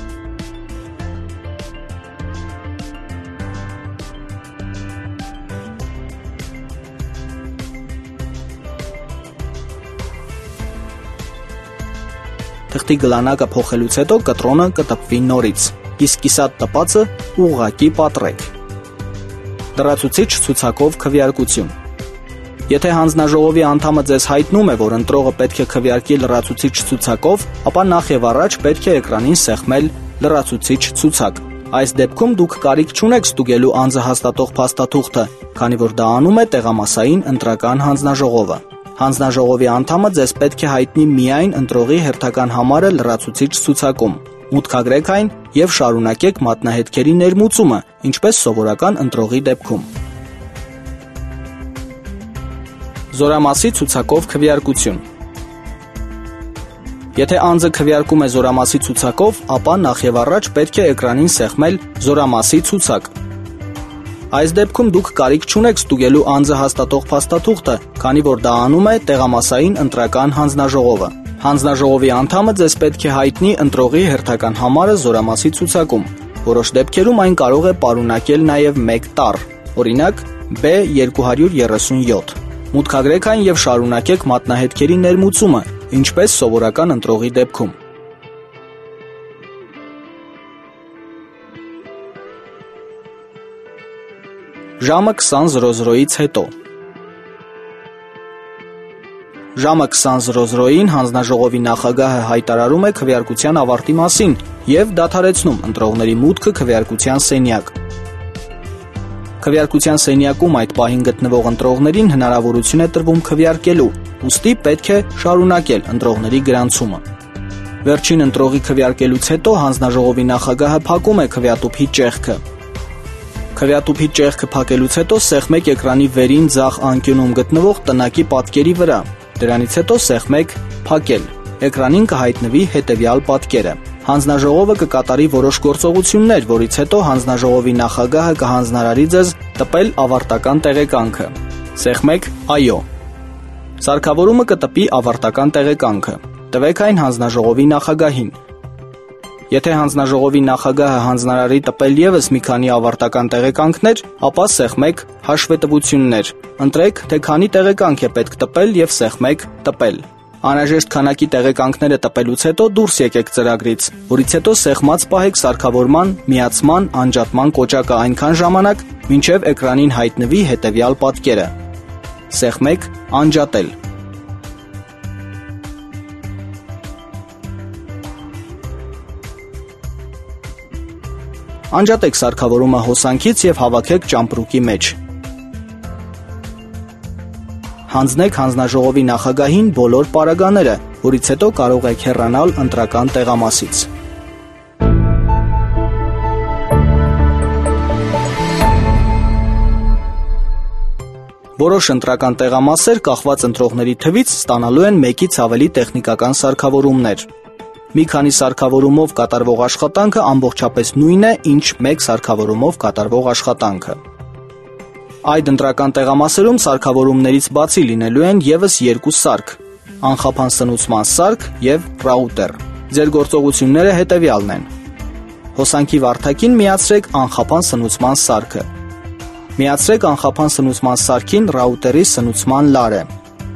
Թղթի գլանակը փոխելուց հետո կտրոնը կտպվի նորից, իսկ կիսատ տպածը ուղղակի պատռեք։ Լրացուցիչ ցուցակով քվեարկություն։ Եթե հանձնաժողովի անդամը ձեզ հայտնում է, որ ընտրողը պետք է քվեարկի լրացուցիչ ցուցակով, ապա նախ եւ առաջ պետք է էկրանին սեղմել լրացուցիչ ցուցակ։ Այս դեպքում դուք կարիք չունեք ստուգելու անձը հաստատող փաստաթուղթը, քանի որ դա անում է տեղամասային ընտրական հանձնաժողովը։ Հանձնաժողովի անդամը ձեզ պետք է հայտնի միայն ընտրողի հերթական համարը լրացուցիչ ցուցակում։ Մուտքագրեք այն եւ շարունակեք մատնահետքերի ներմուծումը, ինչպես սովորական ընտրողի դեպքում։ Զորամասի ցուցակով քվեարկություն։ Եթե անձը քվեարկում է զորամասի ցուցակով, ապա նախ եւ առաջ պետք է էկրանին սեղմել զորամասի ցուցակ։ Այս դեպքում դուք կարիք չունեք ստուգելու անձը հաստատող փաստաթուղթը, քանի որ դա անում է տեղամասային ընտրական հանձնաժողովը։ Հանձնաժողովի անդամը ձեզ պետք է հայտնի ընտրողի հերթական համարը զորամասի ցուցակում։ Որոշ դեպքերում այն կարող է պարունակել նաև մեկ տառ, օրինակ B երկու հարյուր երեսունյոթ։ Մուտքագրեք այն եւ շարունակեք մատնահետքերի ներմուծումը, ինչպես սովորական ընտրողի դեպքում։ Ժամը քսան զրո զրոից հետո։ Ժամը քսան զրո զրոին հանձնաժողովի նախագահը հայտարարում է քվեարկության ավարտի մասին եւ դադարեցնում ընտրողների մուտքը քվեարկության սենյակ։ Քվեարկության սենյակում այդ պահին գտնվող ընտրողներին հնարավորություն է տրվում քվեարկելու, ուստի պետք է շարունակել ընտրողների գրանցումը։ Վերջին ընտրողի քվեարկելուց հետո հանձնաժողովի նախագահը փակում է քվեատուփի ճեղքը։ Քվեատուփի ճեղքը փակելուց հետո սեղմեք էկրանի վերին ձախ անկյունում գտնվող տնակի պատկերի վրա։ Դրանից հետո սեղմեք «Փակել»։ Էկրանին կհայտնվի հետևյալ պատկերը։ Հանձնաժողովը կկատարի որոշ գործողություններ, որից հետո հանձնաժողովի նախագահը կհանձնարարի ձեզ տպել ավարտական տեղեկանքը։ Սեղմեք «Այո»։ Սարքավորումը կտպի ավարտական տեղեկանքը։ Տվեք այն հանձնաժողովի նախագահին։ Եթե հանձնաժողովի նախագահը հանձնարարի տպել ևս մի քանի ավարտական տեղեկանքներ, ապա սեղմեք «Հաշվետվություններ»։ Ընտրեք, թե քանի տեղեկանք է պետք տպել եւ սեղմեք «Տպել»։ Անհրաժեշտ քանակի տեղեկանքները տպելուց հետո դուրս եկեք ծրագրից, որից հետո սեղմած պահեք սարքավորման, միացման, անջատման կոճակը այնքան ժամանակ, մինչև էկրանին հայտնվի հետևյալ պատկերը։ Սեղմեք «Անջատել»։ Անջատեք սարքավորումը հոսանքից եւ հավաքեք ճամպրուկի մեջ։ Հանձնեք հանձնաժողովի նախագահին բոլոր պարագաները, որից հետո կարող եք հեռանալ ընտրական տեղամասից։ Որոշ ընտրական տեղամասեր կախված ընտրողների թվից ստանալու են մեկից ավելի տեխնիկական սարքավորումներ։ Մի քանի սարքավորումով կատարվող աշխատանքը ամբողջապես նույնն է, ինչ մեկ սարքավորումով կատարվող աշխատանքը։ Այդ ընտրական տեղամասերում սարքավորումներից բացի լինելու են ևս երկու սարք՝ անխափան սնուցման սարք եւ ռաուտեր։ Ձեր գործողությունները հետևյալն են։ Հոսանքի վարդակին միացրեք անխափան սնուցման սարքը։ Միացրեք անխափան սնուցման սարքին ռաուտերի սնուցման լարը։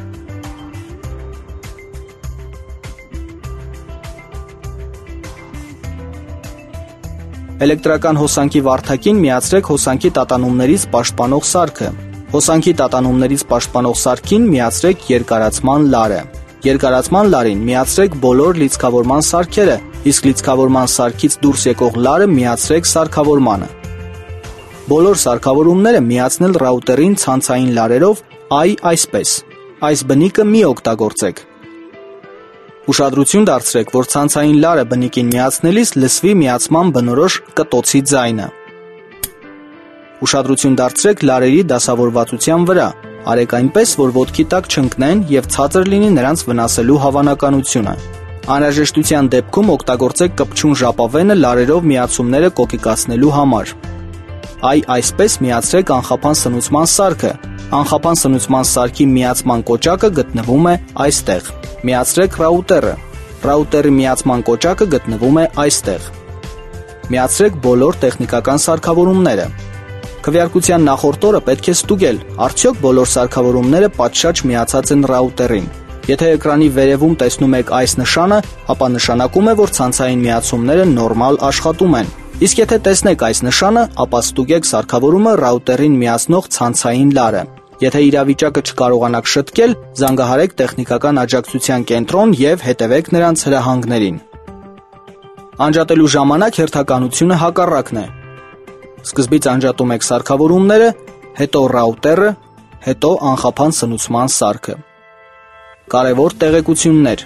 Էլեկտրական հոսանքի վարդակին միացրեք հոսանքի տատանումներից պաշտպանող սարքը։ Հոսանքի տատանումներից պաշտպանող սարքին միացրեք երկարացման լարը։ Երկարացման լարին միացրեք բոլոր լիցքավորման սարքերը, իսկ լիցքավորման սարքից դուրս եկող լարը միացրեք սարքավորմանը։ Բոլոր սարքավորումները միացնել ռաուտերին ցանցային լարերով այ այսպես։ Այս բնիկը մի օգտագործեք։ Ուշադրություն դարձրեք, որ ցանցային լարը բնիկին միացնելիս լսվի միացման բնորոշ կտոցի ձայնը։ Ուշադրություն դարձրեք լարերի դասավորվածության վրա, Արեք այնպես, որ ոտքի տակ չընկնեն եւ ցածր լինի նրանց վնասելու հավանականությունը։ Անհրաժեշտության դեպքում օգտագործեք կպչուն ժապավենը լարերով միացումները կոկիկացնելու համար։ Այ այսպես միացրեք անխափան սնուցման սարքը։ Անխափան սնուցման սարքի միացման կոճակը գտնվում է այստեղ։ Միացրեք ռաուտերը։ Ռաուտերի միացման կոճակը գտնվում է այստեղ։ Միացրեք բոլոր տեխնիկական սարքավորումները։ Քվեարկության նախորդ օրը պետք է ստուգել, արդյոք բոլոր սարքավորումները պատշաճ միացած են ռաուտերին։ Եթե էկրանի վերևում տեսնում եք այս նշանը, ապա նշանակում է, որ ցանցային միացումները նորմալ աշխատում են։ Իսկ եթե տեսնեք այս նշանը, ապա ստուգեք սարքավորումը ռաուտերին միացնող ցանցային լարը։ Եթե իրավիճակը չկարողանաք շտկել, զանգահարեք տեխնիկական աջակցության կենտրոն եւ հետևեք նրանց հրահանգներին։ Անջատելու ժամանակ հերթականությունը հակառակն է։ Սկզբից անջատում եք սարքավորումները, հետո ռաուտերը, հետո անխափան սնուցման սարքը։ Կարևոր տեղեկություններ։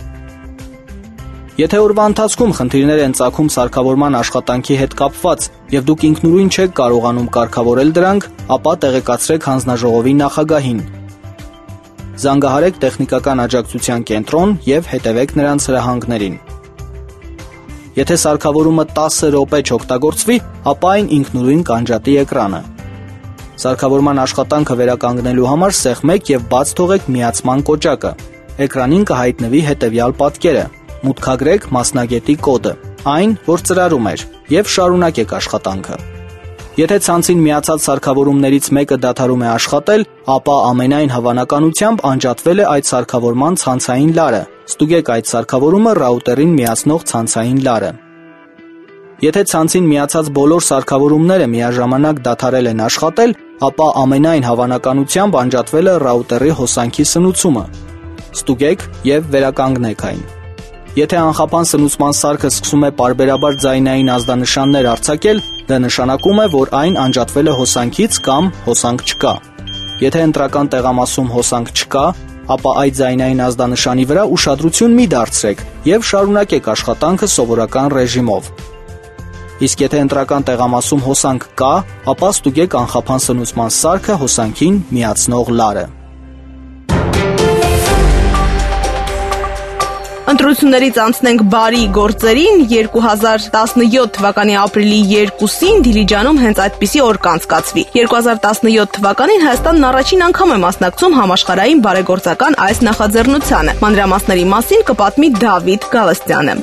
Եթե օրվա ընթացքում խնդիրներ են ծագում սարքավորման աշխատանքի հետ կապված եւ դուք ինքնուրույն չեք կարողանում կարգավորել դրանք, ապա տեղեկացրեք հանձնաժողովի նախագահին։ Զանգահարեք տեխնիկական աջակցության կենտրոն եւ հետևեք նրանց հրահանգներին։ Եթե սարքավորումը տասը րոպե չօգտագործվի, ապա այն ինքնուրույն կանջատի էկրանը։ Սարքավորման աշխատանքը վերականգնելու համար սեղմեք եւ բաց թողեք միացման կոճակը։ Էկրանին կհայտնվի հետեւյալ պատկերը։ Մուտքագրեք մասնագետի կոդը, այն, որ ծրարում էր, եւ շարունակեք աշխատանքը։ Եթե ցանցին միացած սարքավորումներից մեկը դադարում է աշխատել, ապա ամենայն հավանականությամբ անջատվել է այդ սարքավորման ցանցային լարը։ Ստուգեք այդ սարքավորումը ռաուտերին միացնող ցանցային լարը։ Եթե ցանցին միացած բոլոր սարքավորումները միաժամանակ դադարել են աշխատել, ապա ամենայն հավանականությամբ անջատվել է ռաուտերի հոսանքի սնուցումը։ Ստուգեք եւ վերականգնեք այն։ Եթե անխափան սնուցման սարքը սկսում է պարբերաբար ձայնային ազդանշաններ արձակել, դա նշանակում է, որ այն անջատվել է հոսանքից կամ հոսանք չկա։ Եթե ընտրական տեղամասում հոսանք չկա, ապա այդ ձայնային ազդանշանի վրա ուշադրություն մի դարձրեք եւ շարունակեք աշխատանքը սովորական ռեժիմով։ Իսկ եթե ընտրական տեղամասում հոսանք կա, ապա ստուգեք անխափան սնուցման սարքը հոսանքին միացնող լարը։ Ընտրություններից անցնենք բարի գործերին։ երկու հազար տասնյոթ թվականի ապրիլի երկուսին Դիլիջանում հենց այդպիսի օր կանցկացվի։ երկու հազար տասնյոթ թվականին Հայաստանն առաջին անգամ է մասնակցում համաշխարհային բարեգործական այս նախաձեռնությանը։ Մանրամասների մասին կպատմի Դավիթ Գալստյանը։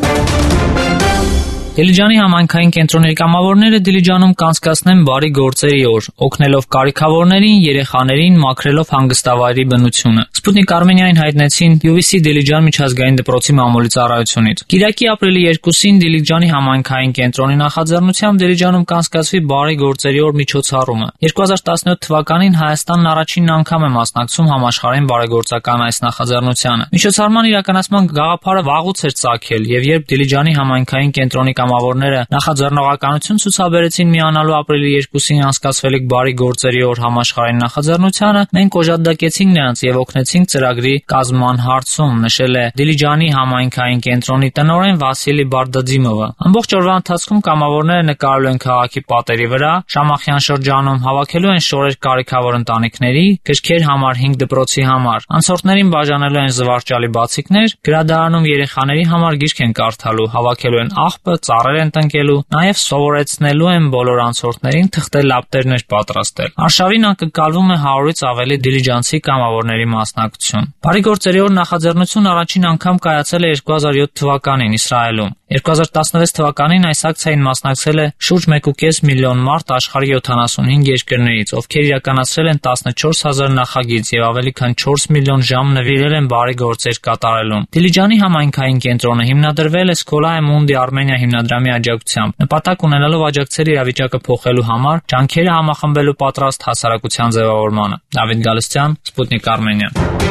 Դիլիջանի համայնքային կենտրոնների կամավորները Դիլիջանում կանցկացնեն բարի գործերի օր, օգնելով կարիքավորներին, երեխաներին, մաքրելով հանգստավայրի բնությունը։ Սպուտնիկ Արմենիային հայտնեցին յու վի սի Դիլիջան միջազգային դպրոցի մամուլի ծառայությունից։ Կիրակի ապրիլի երկուսին Դիլիջանի համայնքային կենտրոնի նախաձեռնությամբ Դիլիջանում կանցկացվի բարի գործերի օր միջոցառումը։ երկու հազար տասնյոթ թվականին Հայաստանն առաջին անգամ է մասնակցում համաշխարհային բարեգործական այս նախաձեռնությանը։ Միջոցառման իրականացման գաղափարը վաղուց էր ծագել, եւ երբ Դիլիջանի համայնքային կենտրոնի կամավորները նախաձեռնողականություն ցուցաբերեցին միանալու ապրիլի երկուսին անցկացվելիք բարի գործերի օր համաշխարհային նախաձեռնությանը, մենք օժանդակեցինք նրանց եւ օգնեցինք ծրագրի կազմման հարցում, նշել է Դիլիջանի համայնքային կենտրոնի տնօրեն Վասիլի Բարդադիմովը։ Ամբողջ օրվա ընթացքում կամավորները նկարելու են քաղաքի պատերի վրա, Շամախյան շրջանում, հավաքելու են շորեր կարիքավոր ընտանիքների, գրքեր համար հինգ դպրոցի համար։ Անցորդներին բաժանելու են զվարճալի բացիկներ, գրադարանում երեխաների համար գիրք են կարդալու, հավաքելու են աղբը, ծառեր են տնկելու, նաև սովորեցնելու են բոլոր անցորդներին թղթե լապտերներ պատրաստել։ Արշավին անկկալվում է հարյուրից ավելի դիլիջանցի կամավորների մասնակցություն։ Բարի գործերի օր նախաձեռնությունն առաջին անգամ կայացել է երկու հազար յոթ թվականին Իսրայելում։ երկու հազար տասնվեց թվականին այս ակցիային մասնակցել է շուրջ մեկ ու կես միլիոն մարդ աշխարհի յոթանասունհինգ երկրներից, ովքեր իրականացրել են տասնչորս հազար նախագիծ եւ ավելի քան չորս միլիոն ժամ նվիրել են բարի գործեր կատարելուն։ Դիլիջանի համայնքային կենտրոնը հիմնադրվել է Սկոլա Մունդի Արմենիա հիմնադրամի աջակցությամբ, նպատակ ունենալով աջակցել իրավիճակը փոխելու համար, ջանքերը համախմբելու պատրաստ հասարակության ձևավորմանը։ Դավիթ Գալստյան, Սպուտնիկ Արմենիա։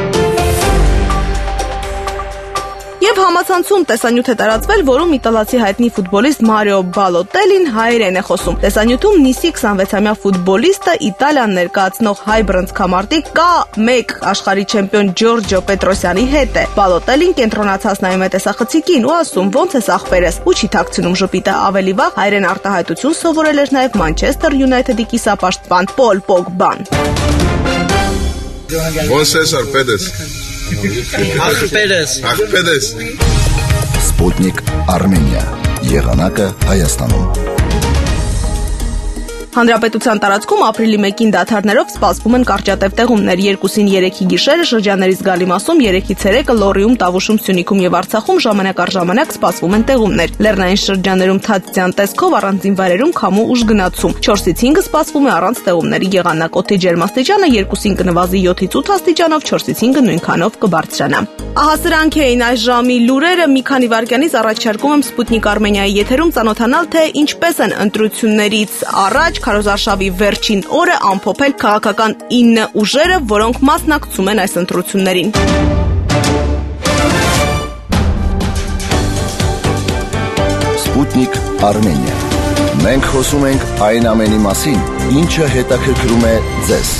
Եվ համացանցում տեսանյութ է տարածվել, որում իտալացի հայտնի ֆուտբոլիստ Մարիո Բալոտելին հայերեն է խոսում։ Տեսանյութում Նիսի քսանվեցամյա ֆուտբոլիստը Իտալիան ներկայացնող հայ բռնցքամարտի Կ մեկ աշխարհի չեմպիոն Ջորջո Պետրոսյանի հետ է։ Բալոտելին կենտրոնացած նայում է տեսախցիկին ու ասում, ոնց է սաղբերես, ու չի թաքցնում ժպիտը։ Ավելի վաղ հայերեն արտահայտություն սովորել էր նաև Մանչեսթեր Յունայթեդի կիսապաշտպան Պոլ Պոգբան։ Bun Cesar Pedes. Ախպերես Ախպերես Sputnik Armenia. Եղանակը Հայաստանում։ Հանրապետության տարածքում ապրիլի մեկին դադարներով սպասվում են կարճատև տեղումներ։ Երկուսին երեքի գիշերը շրջանների զգալի մասում, երեքի ցերեկը Լոռիում, Տավուշում, Սյունիքում եւ Արցախում ժամանակ առ ժամանակ սպասվում են տեղումներ։ Լեռնային շրջաններում թաթձյան տեսքով, առանձին վայրերում քամու ուժ գնացում։ չորսից հինգը սպասվում է առանց տեղումների եղանակ։ Օդի ջերմաստիճանը երկուսին կնվազի յոթից ութ աստիճանով, չորսից հինգը նույնքանով կբարձրանա։ Ահա սրանք էին այս ժամի լուրերը։ Մի քանի վայրկյանից առաջարկում եմ Sputnik Armenia-ի եթերում ծանոթանալ, թե ինչպես են ընտրություններից առաջ քարոզարշավի վերջին օրը ամփոփել քաղաքական ինը ուժերը, որոնք մասնակցում են այս ընտրություններին։ Sputnik Armenia։ Մենք խոսում ենք այն ամենի մասին, ինչը հետաքրքրում է ձեզ։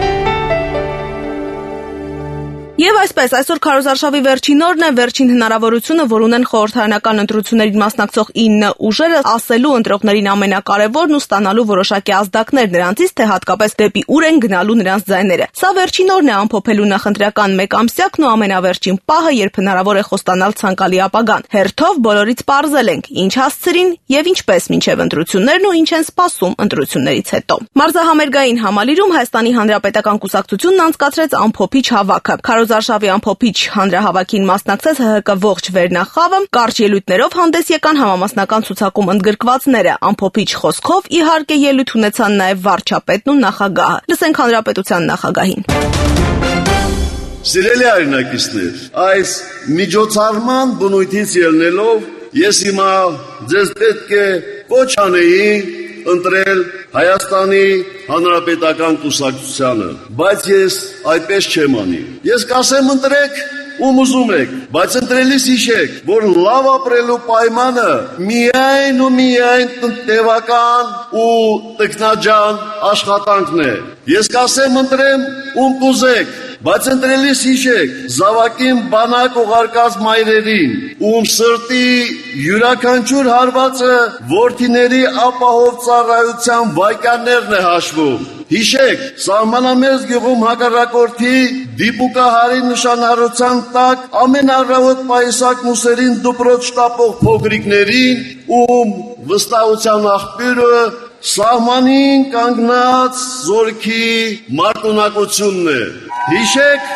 Եվ այսպես, այսօր քարոզարշավի վերջին օրն է, վերջին հնարավորությունը, որ ունեն խորհրդարանական ընտրություններին մասնակցող ինը ուժերը, ասելու ընտրողներին ամենակարևորն ու ստանալու որոշակի ազդակներ նրանցից, թե հատկապես դեպի ուր են գնալու նրանց ձայները։ Սա վերջին օրն է ամփոփելու նախընտրական մեկ ամսյակն ու ամենավերջին պահը, երբ հնարավոր է խոստանալ ցանկալի ապագան։ Հերթով բոլորից պարզել ենք, ինչ հասցրին եւ ինչպես մինչեւ ընտրություններն ու ինչ են սպասում ընտրություններից հետո։ Մարզահամերգային համալիրում Հայաստանի Հանրապետական Կուսակցությունն անցկացրեց ամփոփիչ հավաքը։ Քարոզարշավի ամփոփիչ հանրահավաքին մասնակցեց ՀՀԿ ողջ վերնախավը, կարճ ելույթներով հանդես եկան համամասնական ցուցակում ընդգրկվածները, ամփոփիչ խոսքով իհարկե ելույթ ունեցան նաև վարչապետն ու նախագահը։ Լսենք հանրապետության նախագահին։ Սիրելի հայրենակիցներ, այս միջոցառման բնույթից ելնելով ես հիմա ձեզ պետք է կոչ անեի ընտրել Հայաստանի Հանրապետական Կուսակցությանը, բայց ես այդպես չեմ անի։ Ես կասեմ ընտրեք ում ուզում եք, բայց ընտրելիս հիշեք, որ լավ ապրելու պայմանը միայն ու միայն տևական ու տքնաջան աշխատանքն է։ Ես կասեմ ընտրեմ ում կուզեք, բայց ընտրելիս հիշեք, զավակին բանակ ուղարկած մայրերին, ում սրտի յուրաքանչյուր հարվածը որդիների ապահով ծառայության վայրկյաններն է հաշվում։ Հիշեք, սահմանամերձ գյուղում հակառակորդի դիպուկահարի նշանառության տակ ամենառավոտ պայուսակ մուսերին դպրոց շտապող փոքրիկներին, ում վստահության աղբյուրը սահմանին կանգնած զորքի մարտունակությունն է։ Հիշեք,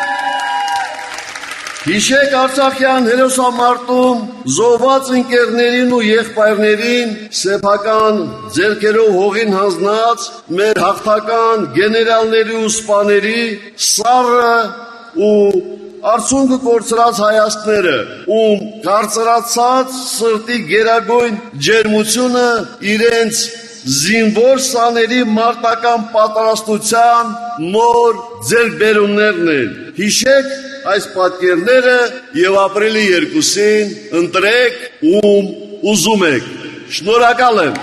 հիշեք Արցախյան հերոսամարտում զոհված ընկերներին ու եղբայրներին սեփական ձեռքերով հողին հանձնած մեր հաղթական գեներալների ու սպաների սառը ու արցունքը կորցրած հայաստները, ում կարծրացած սրտի գերագույն ջերմությունը իրենց զինվոր սաների մարտական պատրաստության նոր ձեռքբերումներն են։ Հիշեք այս պատկերները եւ ապրիլի երկուսին ընտրեք ում ուզում եք։ Շնորհակալ եմ։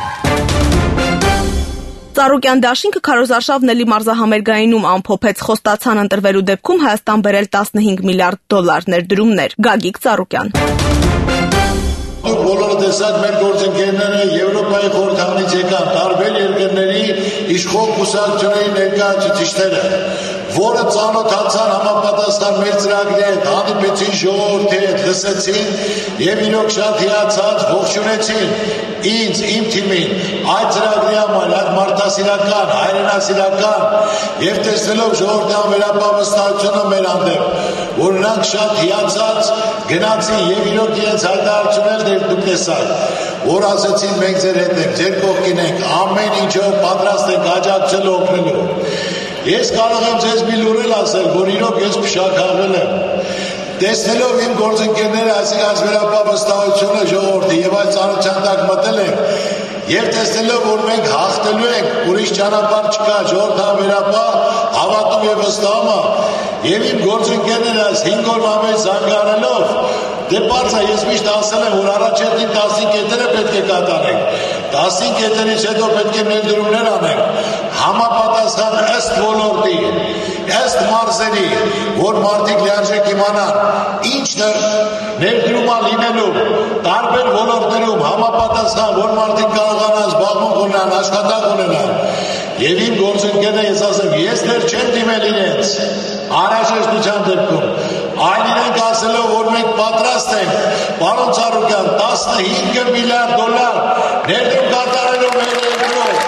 Ծառուկյան դաշինքը քարոզարշավն էլի մարզահամերգայինում ամփոփեց խոստացան ընտրվելու դեպքում Հայաստան բերել տասնհինգ միլիարդ դոլար ներդրումներ։ Գագիկ Ծառուկյան։ Դուք բոլորը տեսաք մեր գործընկերները Եվրոպայի խորհրդանից եկան, տարբեր երկրների իշխող կուսակցությունների ներկայացուցիչները, որը ծանոթացան համապատասխան մեր ծրագրի հետ, հանդիպեցին ժողովրդի հետ, լսեցին եւ իրոք շատ հիացած ողջունեցին ինձ, իմ թիմին, այդ ծրագրի համար, այդ մարդասիրական, հայրենասիրական եւ տեսնելով ժողովրդի անվերապահ մեր հանդեպ, որ նրանք շատ հիացած գնացին եւ իրոք իրենց հայտարարություններ դուք տեսաք, որ ասեցին մենք ձեր հետ ենք, ձեր կողքին ենք, ամեն ինչով պատրաստ ենք աջակցելու օգնելու։ Ես կարող եմ ձեզ մի լուրել ասել, որ իրոք ես փշաքաղվել եմ։ Տեսնելով իմ գործընկերները այսինքն անվերապահ վստահությունը ժողովրդի եւ այս ծանոթության տակ մտել ենք, եւ տեսնելով, որ մենք հաղթելու ենք, ուրիշ ճանապարհ չկա, ժողովրդի անվերապահ հավատում եւ վստահում, եւ իմ գործընկերները այս հինգ օրվա մեջ զանգարելով, դե բարձ է, ես միշտ ասել եմ, որ առաջերտին տասնհինգ կետերը պետք է կատարենք, տասնհինգ կետերից հետո պետք է ներդրումներ անենք, համապատասխան ըստ ոլորտի, ըստ մարզերի, որ մարդիկ լիարժեք իմանան, ինչն է ներդրումա լինելու տարբեր ոլորտներում համապատասխան, որ մարդիկ կարողանան զբաղմունք ունենան, աշխատանք ունենան։ Եվ իմ գործընկերները ես ասեմ, ես դեռ չեմ դիմել իրենց անհրաժեշտության դեպքում, այլ իրենք ասելով, որ մենք պատրաստ ենք, պարոն Ծառուկյան, տասնհինգ միլիարդ դոլար ներդրում կատարելու մեր երկրում։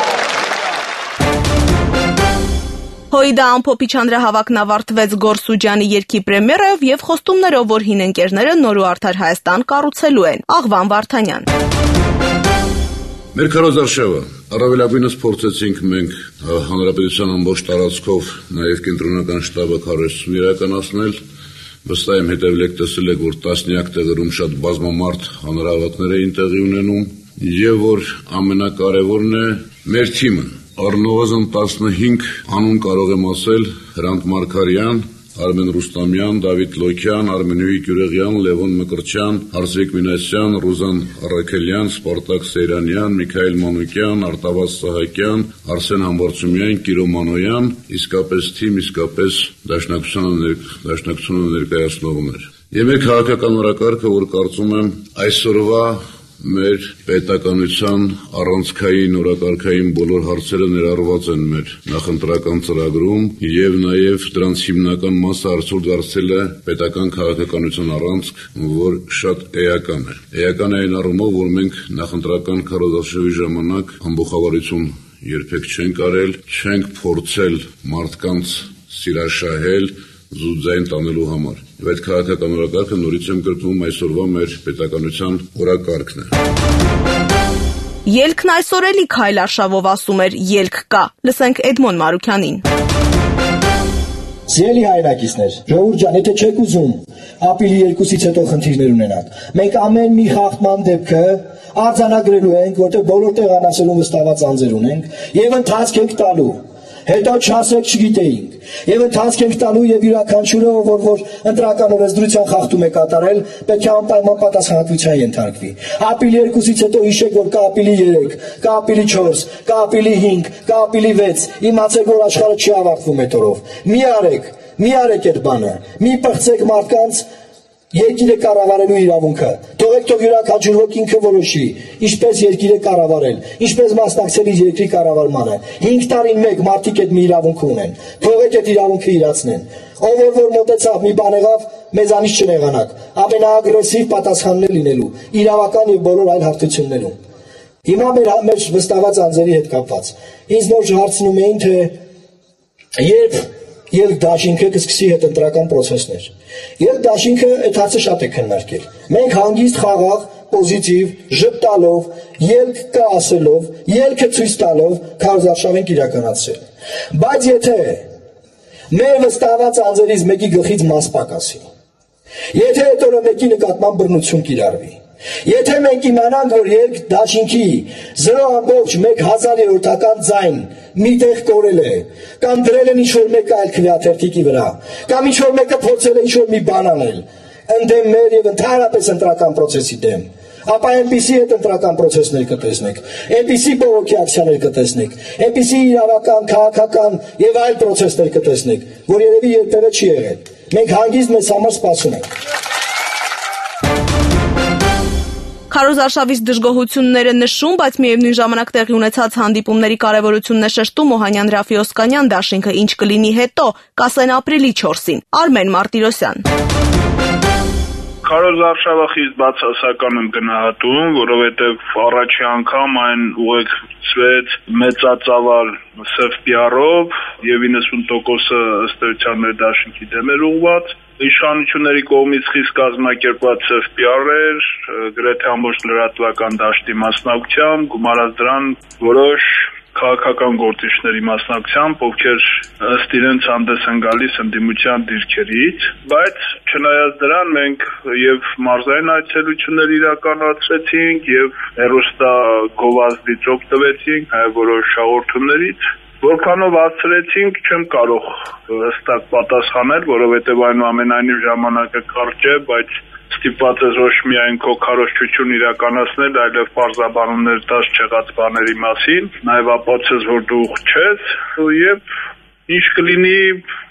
Հոիդա ամփոփիչ հանրահավաքն ավարտվեց Գոռ Սուջյանի երգի պրեմիերայով եւ խոստումներով, որ հին ընկերները նոր ու արդար Հայաստան կառուցելու են։ Աղվան Վարդանյան։ Մեր քարոզարշավը առավելագույնս փորձեցինք մենք հանրապետության ամբողջ տարածքով նաև կենտրոնական շտաբը քարոզություն իրականացնել։ Վստահ եմ հետևել եք տեսել եք, որ տասնյակ տեղերում շատ բազմամարդ հանրահավաքներ էին տեղի ունենում եւ որ ամենակարևորն է մեր թիմը։ Առնվազն տասնհինգ անուն կարող եմ ասել՝ Հրանտ Մարգարյան, Արմեն Ռուստամյան, Դավիթ Լոքյան, Արմենուհի Գյուրեղյան, Լևոն Մկրտչյան, Արզիկ Մինասյան, Ռուզան Առաքելյան, Սպարտակ Սեյրանյան, Միքայել Մանուկյան, Արտավազ Սահակյան, Արսեն Համբարձումյան, Կիրո Մանոյան, իսկապես թիմ, իսկապես դաշնակցությունը դաշնակցությունը ներկայացնողներ։ Եվ մեր քաղաքական օրակարգը, որ կարծում եմ այսօրվա մեր պետականության առանցքային օրակարգային բոլոր հարցերը ներառված են մեր նախընտրական ծրագրում եւ նաեւ դրանց հիմնական մասը արդյոք դարձել է պետական քաղաքականության առանցք, որ շատ էական է։ Էական է այն առումով, որ մենք նախընտրական քարոզարշավի ժամանակ ամբողջավարություն երբեք չենք արել, չենք փորձել մարդկանց սիրաշահել զուգձայն տանելու համար։ Եվ այդ քաղաքական օրակարգը նորից եմ կրկնում այսօրվա մեր պետականության օրակարգն է։ Ելքն այսօր էլի քայլ արշավով ասում էր ելք կա։ Լսենք Էդմոն Մարուքյանին։ Սիրելի հայրենակիցներ, ժողովուրդ ջան, եթե չեք ուզում ապրիլի երկուսից հետո խնդիրներ ունենալ, մենք ամեն մի խախտման դեպքը արձանագրելու ենք, որտեղ բոլոր տեղանասելու վստահված անձեր ունենք եւ ընթացք ենք տալու։ Հետո չասեք չգիտեինք, եւ ընթացք ենք տալու եւ յուրաքանչյուրը, որ որ ընտրական օրենսդրության խախտում է կատարել, պետք է անպայման պատասխանատվության ենթարկվի։ Ապրիլի երկուսից հետո հիշեք, որ կա ապրիլի երեք, կա ապրիլի չորս, կա ապրիլի հինգ, կա ապրիլի վեց, իմացեք, որ աշխարհը չի ավարտվում այդ օրով։ Մի արեք, մի արեք այդ բանը, մի պղծեք մարդկանց երկիրը կառավարելու իրավունքը։ Թողեք թող յուրաքանչյուր ոք ինքը որոշի, ինչպես երկիրը կառավարել, ինչպես մասնակցել իր երկրի կառավարմանը։ հինգ տարին մեկ մարդիկ այդ մի իրավունք ունեն։ Թողեք այդ իրավունքը իրացնեն։ Ով որ որ մոտեցավ մի բան եղավ, մեզանից չնեղանաք։ Ամենաագրեսիվ պատասխաններ լինելու, իրավական եւ բոլոր այլ հարթություններում։ Հիմա մեր մեր վստահված անձերի հետ կապված։ Ինձ նոր հարցնում էին, թե երբ Ելք դաշինքը կսկսի հետ ընտրական պրոցեսներ։ Ելք դաշինքը այդ հարցը շատ է քննարկել։ Մենք հանգիստ խաղաղ, պոզիտիվ, ժպտալով, ելք կա ասելով, ելքը ցույց տալով քարոզարշավ ենք իրականացրել։ Բայց եթե մեր վստահված անձերից մեկի գլխից մաս պակասի, եթե այդ օրը մեկի նկատմամբ բռնություն կիրառվի, եթե մենք իմանանք, որ ելք դաշինքի զրո ամբողջ մեկ հազար երրորդական ձայն միտեղ կորել է, կամ դրել են ինչ-որ մեկը այլ քվեաթերթիկի վրա, կամ ինչ-որ մեկը փորձել է ինչ-որ մի բան անել, ընդդեմ մեր եւ ընդհանրապես ընտրական պրոցեսի դեմ, ապա այնպիսի հետ ընտրական պրոցեսներ կտեսնեք, այնպիսի բողոքի ակցիաներ կտեսնեք, այնպիսի իրավական, քաղաքական եւ այլ պրոցեսներ կտեսնեք, որ երևի երբևէ չի եղել։ Մենք հանգիստ մեզ համար սպասում ենք։ Քարոզարշավից դժգոհությունները նշում, բայց միևնույն ժամանակ տեղի ունեցած հանդիպումների կարևորությունն է շեշտում Օհանյան Ռաֆի Օսկանյան դաշինքը ինչ կլինի հետո, կասեն ապրիլի չորսին։ Արմեն Մարտիրոսյան։ Քարոզարշավը խիստ բացասական եմ գնահատում, որովհետև առաջի անգամ այն ուղեկցվեց մեծածավալ սև պիարով եւ իննսուն տոկոսը ըստ էության մեր դաշինքի դեմ էր ուղղված։ Իշխանությունների կողմից խիստ կազմակերպված սև պիար էր, գրեթե ամբողջ լրատվական դաշտի մասնակցությամբ, գումարած դրան որոշ քաղաքական գործիչների մասնակցությամբ, ովքեր ըստ իրենց հանդես են գալիս ընդդիմության դիրքերից, բայց չնայած դրան մենք եւ մարզային այցելություններ իրականացրեցինք եւ հեռուստագովազդից օգտվեցինք նաեւ որոշ հաղորդումներից, որքանով հասցրեցինք չեմ կարող հստակ պատասխանել, որովհետեւ այնուամենայնիվ ժամանակը կարճ է, բայց ստիպված ես ոչ միայն քո քարոզչություն իրականացնել, այլև պարզաբանումներ տաս չեղած բաների մասին, նաև ապացուցես, որ դու ուղղ չես, եւ ինչ կլինի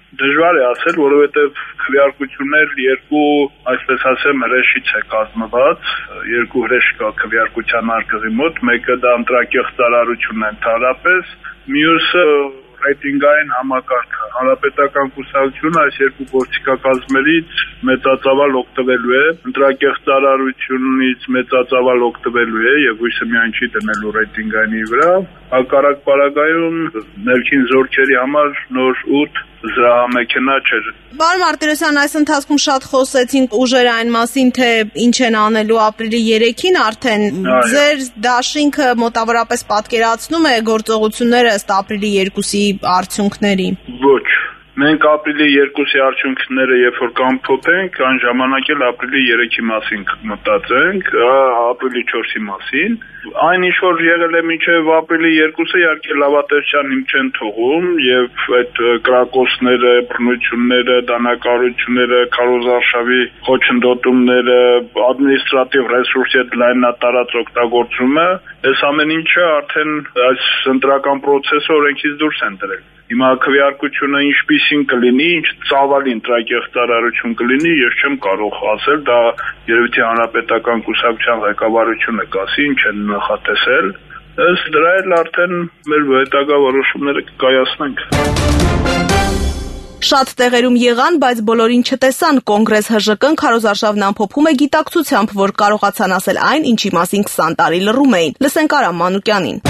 Դժվար է ասել, որովհետև քվեարկություններ երկու, այսպես ասեմ, հրեշից է կազմված, երկու հրեշ կա քվեարկության արկղի մոտ, մեկը դա ընտրակեղծարարությունն է ընդհանրապես, մյուսը ռեյտինգային համակարգը։ Հանրապետական կուսակցությունը այս երկու գործիքակազմերից մեծածավալ օգտվելու է, ընտրակեղծարարությունից մեծածավալ օգտվելու է եւ հույսը միայն չի դնելու ռեյտինգայինի վրա։ Հակառակ պարագայում ներքին զորքերի համար նոր ութ զրահամեքենա չէր։ Պարոն Մարտիրոսյան, այս ընթացքում շատ խոսեցինք ուժերը այն մասին, թե ինչ են անելու ապրիլի երեքին արդեն։ Ձեր դաշինքը մոտավորապես պատկերացնում է գործողությունները ըստ ապրիլի երկուսի արդյունքների։ Ոչ։ Մենք ապրիլի երկուսի արդյունքները երբ որ կամփոփենք, այն ժամանակ էլ ապրիլի երեքի մասին կմտածենք, ապրիլի չորսի մասին։ Այն ինչ որ եղել է մինչև ապրիլի երկուսը իհարկե լավատեսչան իմ չեն թողում եւ այդ կրակոցները, բռնությունները, դանակարությունները, քարոզարշավի խոչընդոտումները, ադմինիստրատիվ ռեսուրսի հետ լայնատարած օգտագործումը, այս ամեն ինչը արդեն այս ընտրական process-ը օրենքից դուրս են դրել։ Հիմա քվեարկությունը ինչպիսին կլինի, ինչ ծավալի ընտրակեղծարարություն կլինի, ես չեմ կարող ասել, դա երևի թե հանրապետական կուսակցության ղեկավարությունը կասի, ինչ են նախատեսել, ըստ դրա էլ արդեն մեր հետագա որոշումները կկայացնենք։ Շատ տեղերում եղան, բայց բոլորին չտեսան, Կոնգրես ՀԺԿ-ն քարոզարշավն ամփոփում է գիտակցությամբ, որ կարողացան ասել այն, ինչի մասին քսան տարի լռում էին։ Լսենք Արամ Մանուկյանին։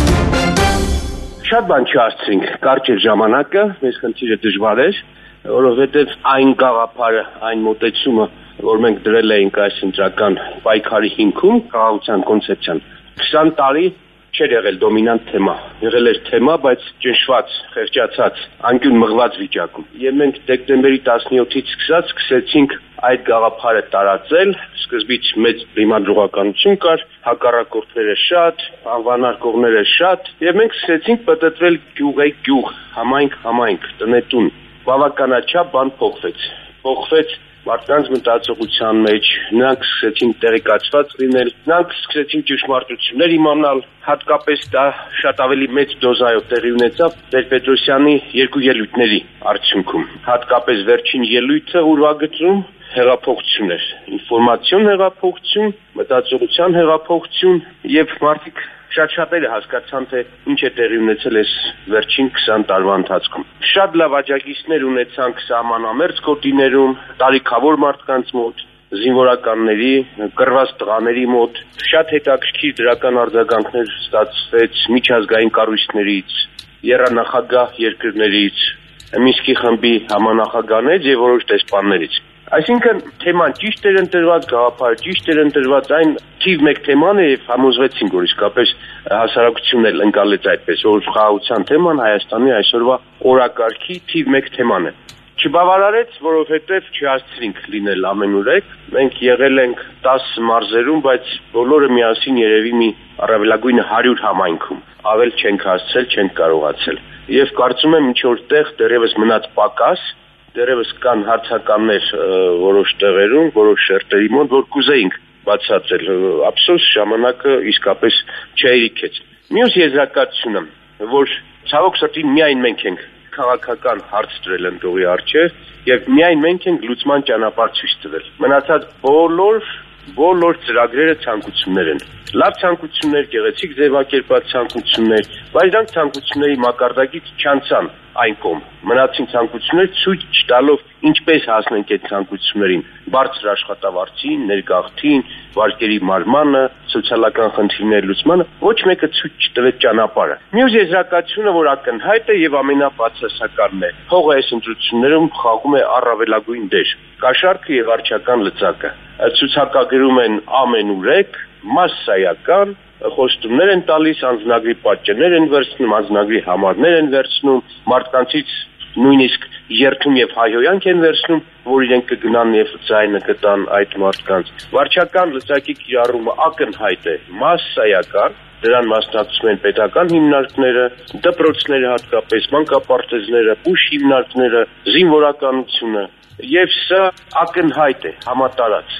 Շատ բան չասցրինք, կարճ էր ժամանակը, մեզ խնդիրը դժվար էր, որովհետև այն գաղափարը, այն մոտեցումը, որ մենք դրել էինք այս ընտրական պայքարի հիմքում, խաղաղության կոնցեպցիան, քսան տարի չէր եղել դոմինանտ թեմա, եղել էր թեմա, բայց ճնշված, խեղճացած, անկյուն մղված վիճակում։ Եվ մենք դեկտեմբերի տասնյոթից սկսած սկսեցինք այդ գաղափարը տարածել, սկզբից մեծ դիմադրողականություն կար, հակառակորդները շատ, անվանարկողները շատ, եւ մենք սկսեցինք պատտվել գյուղի գյուղ, համայնք համայնք, տնետուն։ Բավականաչափ բան փոխվեց։ Փոխվեց մարդկանց մտածողության մեջ, նրանք սկսեցին տեղեկացված լինել, նրանք սկսեցին ճշմարտություններ իմանալ, հատկապես դա շատ ավելի մեծ դոզայով տեղի ունեցավ Տեր-Պետրոսյանի երկու ելույթների արդյունքում։ Հատկապես վերջին ելույթը ուրվագծում հեղափոխություն էր, ինֆորմացիոն հեղափոխություն, մտածողության հեղափոխություն եւ մարդիկ շատ-շատերը հասկացան, թե ինչ է տեղի ունեցել այս վերջին քսան տարվա ընթացքում։ Շատ լավ աջակիցներ ունեցանք սահմանամերձ գոտիներում, տարիքավոր մարդկանց մոտ, զինվորականների, կռված տղաների մոտ, շատ հետաքրքիր դրական արձագանքներ ստացվեց միջազգային կառույցներից, եռանախագահ երկրներից, Մինսկի խմբի համանախագահներից եւ որոշ դեսպաններից։ Այսինքն թեման ճիշտ էր ընտրված, գաղափարը ճիշտ էր ընտրված, այն թիվ մեկ թեման է եւ համոզվեցինք, որ իսկապես հասարակությունն էլ ընկալեց այդպես, որ խաղաղության թեման Հայաստանի այսօրվա օրակարգի թիվ մեկ թեման է։ Չբավարարեց, որովհետև չհասցրինք լինել ամենուրեք։ Մենք եղել ենք տասը մարզերում, բայց բոլորը միասին երևի մի առավելագույնը հարյուր համայնքում։ Ավել չենք հասցրել, չենք կարողացել։ Եվ կարծում եմ ինչ որտեղ դեռևս մնաց պակաս, դեռևս կան հարցականներ որոշ տեղերում, որոշ շերտերի մոտ, որ կուզեինք բացատրել։ Ափսոս ժամանակը իսկապես չհերիքեց։ Մյուս եզրակացությունը, որ ցավոք սրտի միայն մենք ենք քաղաքական հարց դրել ընդողի առջև եւ միայն մենք ենք լուծման ճանապարհ ցույց տվել։ Մնացած բոլոր բոլոր ծրագրերը ցանկություններ են։ Լավ ցանկություններ, գեղեցիկ ձևակերպած ցանկություններ, բայց դրանք ցանկությունների մակարդակից չանցան այն կողմ։ Մնացին ցանկություններ ցույց չտալով ինչպես հասնենք այդ ցանկություններին՝ բարձր աշխատավարձին, ներգաղթին, վարկերի մարմանը, սոցիալական խնդիրների լուծմանը, ոչ մեկը ցույց չտվեց ճանապարհը։ Մյուս եզրակացությունը, որ ակնհայտ է եւ ամենաբացասականն է, փողը այս ընտրություններում խաղում է առավելագույն դեր։ Կաշառքը եւ արչական լծակը ցուցակագրում են ամենուրեք, մասսայական, խոստումներ են տալիս, անձնագրի պատճեններ են վերցնում, անձնագրի համարներ են վերցնում, մարդկանցից նույնիսկ երթում եւ հայհոյանք են վերցնում, որ իրենք կգնան եւ ձայնը կտան այդ մարդկանց։ Վարչական լծակի կիրառումը ակնհայտ է, մասսայական, դրան մասնակցում են պետական հիմնարկները, դպրոցները հատկապես, մանկապարտեզները, ուժ հիմնարկները, զինվորականությունը, եւ սա ակնհայտ է, համատարած։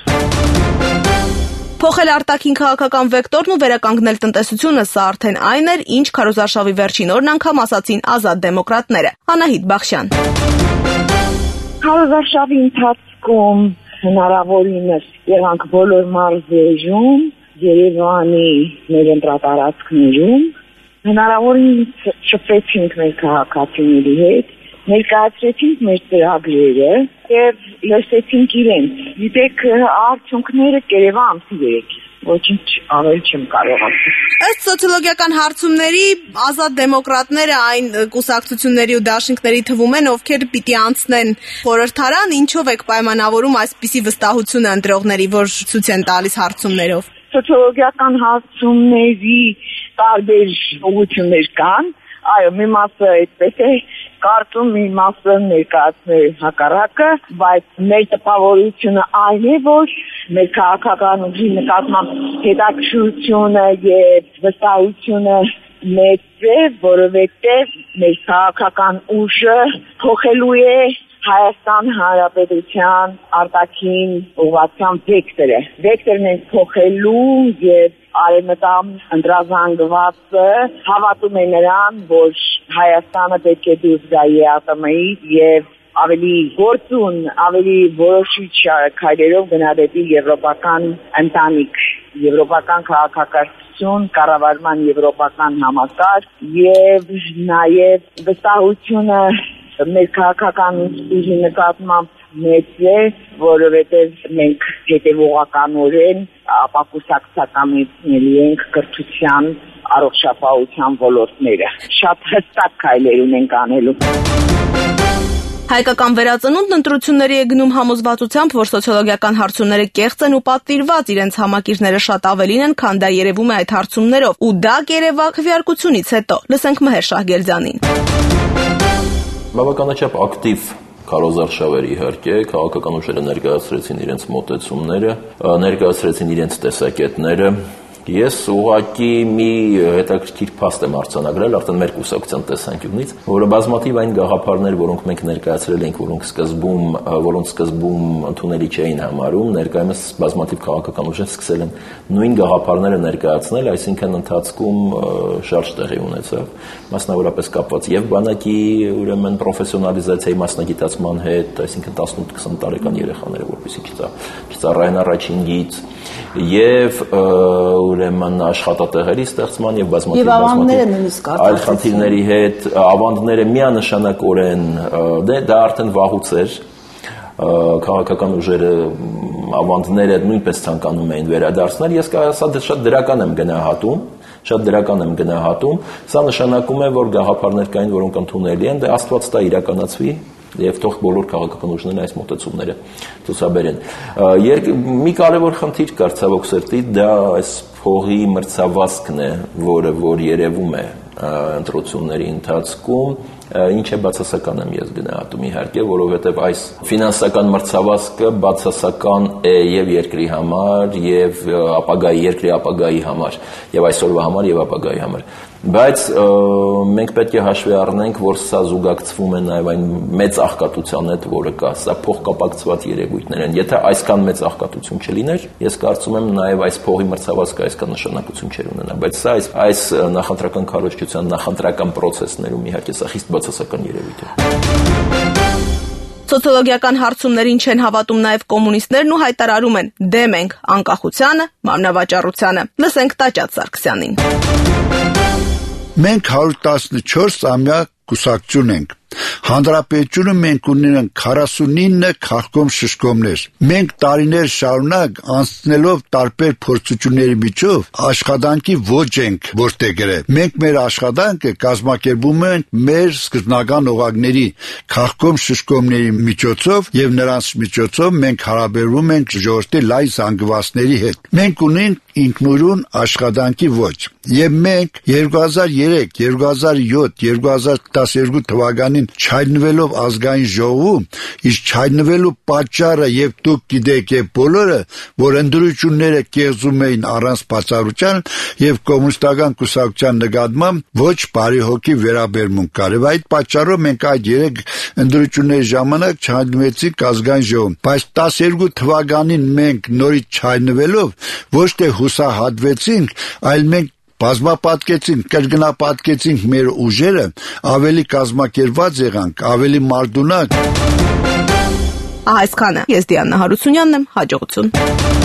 Փոխել արտաքին քաղաքական վեկտորն ու վերականգնել տնտեսությունը, սա արդեն այն էր, ինչ քարոզարշավի վերջին օրն անգամ ասացին ազատ դեմոկրատները։ Անահիտ Բախշյան։ Քարոզարշավի ընթացքում հնարավորինս եղանք բոլոր մարզերում, Երևանի մեր ընտրատարածքներում, հնարավորինս շփվեցինք մեր քաղաքացիների հետ, ներկայացրեցինք մեր ծրագրերը եւ լսեցինք իրենց։ Գիտեք, արդյունքները կերևա ամսի երեքից։ Ոչինչ ավել չեմ կարող ասել։ Ըստ սոցիոլոգիական հարցումների ազատ դեմոկրատները այն կուսակցությունների ու դաշինքների թվում են, ովքեր պիտի անցնեն խորհրդարան, ինչով եք պայմանավորում այսպիսի վստահությունը ընտրողների, որ ցույց են տալիս հարցումներով։ Սոցիոլոգիական հարցումների տարբեր ուղղություններ կան, այո, մի մասը այդպես է կարծում, մի մասը ներկայացնել հակառակը, բայց մեր տպավորությունը այն է, որ մեր քաղաքական ուժի նկատմամբ հետաքրքրությունը եւ վստահությունը մեծ է, որովհետեւ մեր քաղաքական ուժը փոխելու է Հայաստան Հանրապետության արտաքին ուղղության վեկտորը։ Վեկտորն է փոխելու եւ արևմտամ ընդրազանգվածը հավատում է նրան, որ Հայաստանը պետք է դուրս գա է ԱՏՄ-ից եւ ավելի գործուն, ավելի որոշիչ քայլերով գնա դեպի եվրոպական ընտանիք, եվրոպական քաղաքակրթություն, կառավարման եվրոպական համակարգ եւ նաեւ վստահությունը մեր քաղաքական ուժի նկատմամբ մեծ է, որովհետև մենք հետևողականորեն ապակուսակցականացնելու ենք կրթության, առողջապահության ոլորտները։ Շատ հստակ քայլեր ունենք անելու։ Հայկական վերածնունդն ընտրությունների է գնում համոզվածությամբ, որ սոցիոլոգիական հարցումները կեղծ են ու պատվիրված, իրենց համակիրները շատ ավելին են, քան դա երևում է այդ հարցումներով, ու դա կերևա քվեարկությունից հետո։ Լսենք Մհեր Շահգերձյանին։ Բավականաչափ ակտիվ քարոզարշավեր իհարկե, քաղաքական ուժերը ներկայացրեցին իրենց մոտեցումները, ներկայացրեցին իրենց տեսակետները։ Ես ուղղակի մի հետաքրքիր փաստ եմ արձանագրել արդեն մեր կուսակցության տեսանկյունից, որը բազմաթիվ այն գաղափարներ, որոնք մենք ներկայացրել ենք, որոնք սկզբում, որոնց սկզբում ընդունելի չէին համարում, ներկայումս բազմաթիվ քաղաքական ուժեր սկսել են նույն գաղափարները ներկայացնել, այսինքն ընթացքում շարժ տեղի ունեցավ, մասնավորապես կապված եւ բանակի ուրեմն պրոֆեսիոնալիզացիայի մասնագիտացման հետ, այսինքն տասնութ քսան տարեկան երեխաները, որպեսզի չծառայեն առաջին գիծ, եւ ուրեմն աշխատատեղերի ստեղծման եւ բազմաթիվ բազմաթիվ այլ խնդիրների հետ ավանդները միանշանակորեն դա արդեն վաղուց էր քաղաքական ուժերը ավանդները նույնպես ցանկանում էին վերադարձնել ես սա շատ դրական եմ գնահատում շատ դրական եմ գնահատում սա նշանակում է որ գաղափարներ կային որոնք ընդունելի են դե Աստված տա իրականացվի եւ թող բոլոր քաղաքական ուժներն այս մոտեցումները ցուցաբերեն։ Մի կարևոր խնդիր կար ցավոք սրտի, դա այս փողի մրցավազքն է, որը որ երևում է ընտրությունների ընթացքում, ինչ է բացասական եմ ես գնահատում իհարկե, որովհետեւ այս ֆինանսական մրցավազքը բացասական է եւ երկրի համար, եւ ապագայի երկրի ապագայի համար, եւ այսօրվա համար եւ ապագայի համար։ Բայց մենք պետք է հաշվի առնենք, որ սա զուգակցվում է նաև այն մեծ աղքատության հետ, որը կա, սա փոխկապակցված երևույթներ են։ Եթե այսքան մեծ աղքատություն չլիներ, ես կարծում եմ նաև այս փողի մրցավազքը այսքան նշանակություն չէր ունենա, բայց սա այս այս նախընտրական քարոզչության նախընտրական process-ներում իհարկե սա խիստ բացասական երևույթ է։ Սոցիոլոգիական հարցումներին չեն հավատում նաև կոմունիստներն ու հայտարարում են դեմ ենք անկախությանը, մարմնավաճառությանը։ Լսենք Տաճատ Սարգսյանին։ Մենք հարյուր տասնչորս-ամյա կուսակցություն ենք։ Հանրապետությունում մենք ունենք քառասունինը քաղաքում շշկումներ։ Մենք տարիներ շարունակ անցնելով տարբեր փորձությունների միջով աշխատանքի ոճ ենք որտեղ գրել։ Մենք մեր աշխատանքը կազմակերպում ենք մեր սկզբնական օղակների քաղաքում շշկումների միջոցով եւ նրանց միջոցով մենք հարաբերվում ենք ժողովրդի լայն զանգվածների հետ։ Մենք ունենք ինքնուրույն աշխատանքի ոճ եւ մենք երկու հազար երեք, երկու հազար յոթ, երկու հազար տասներկու թվականին չայնվելով ազգային ժողովում, իսկ չայնվելու պատճառը եւ դուք գիտեք եւ բոլորը, որ ընդրությունները կեղծում էին առանց բացառության եւ կոմունիստական կուսակցության նկատմամբ ոչ բարի հոգի վերաբերմունք կար։ Եվ այդ պատճառով մենք այդ երեք ընդրությունների ժամանակ չայնվեցինք ազգային ժողովում, բայց տասներկու թվականին մենք նորից չայնվելով ոչ թե հուսահատվեցինք, այլ մենք բազմապատկեցինք, կրկնապատկեցինք մեր ուժերը, ավելի կազմակերպված եղանք, ավելի մարդունակ։ Ահա այսքանը։ Ես Դիանա Հարությունյանն եմ, հաջողություն։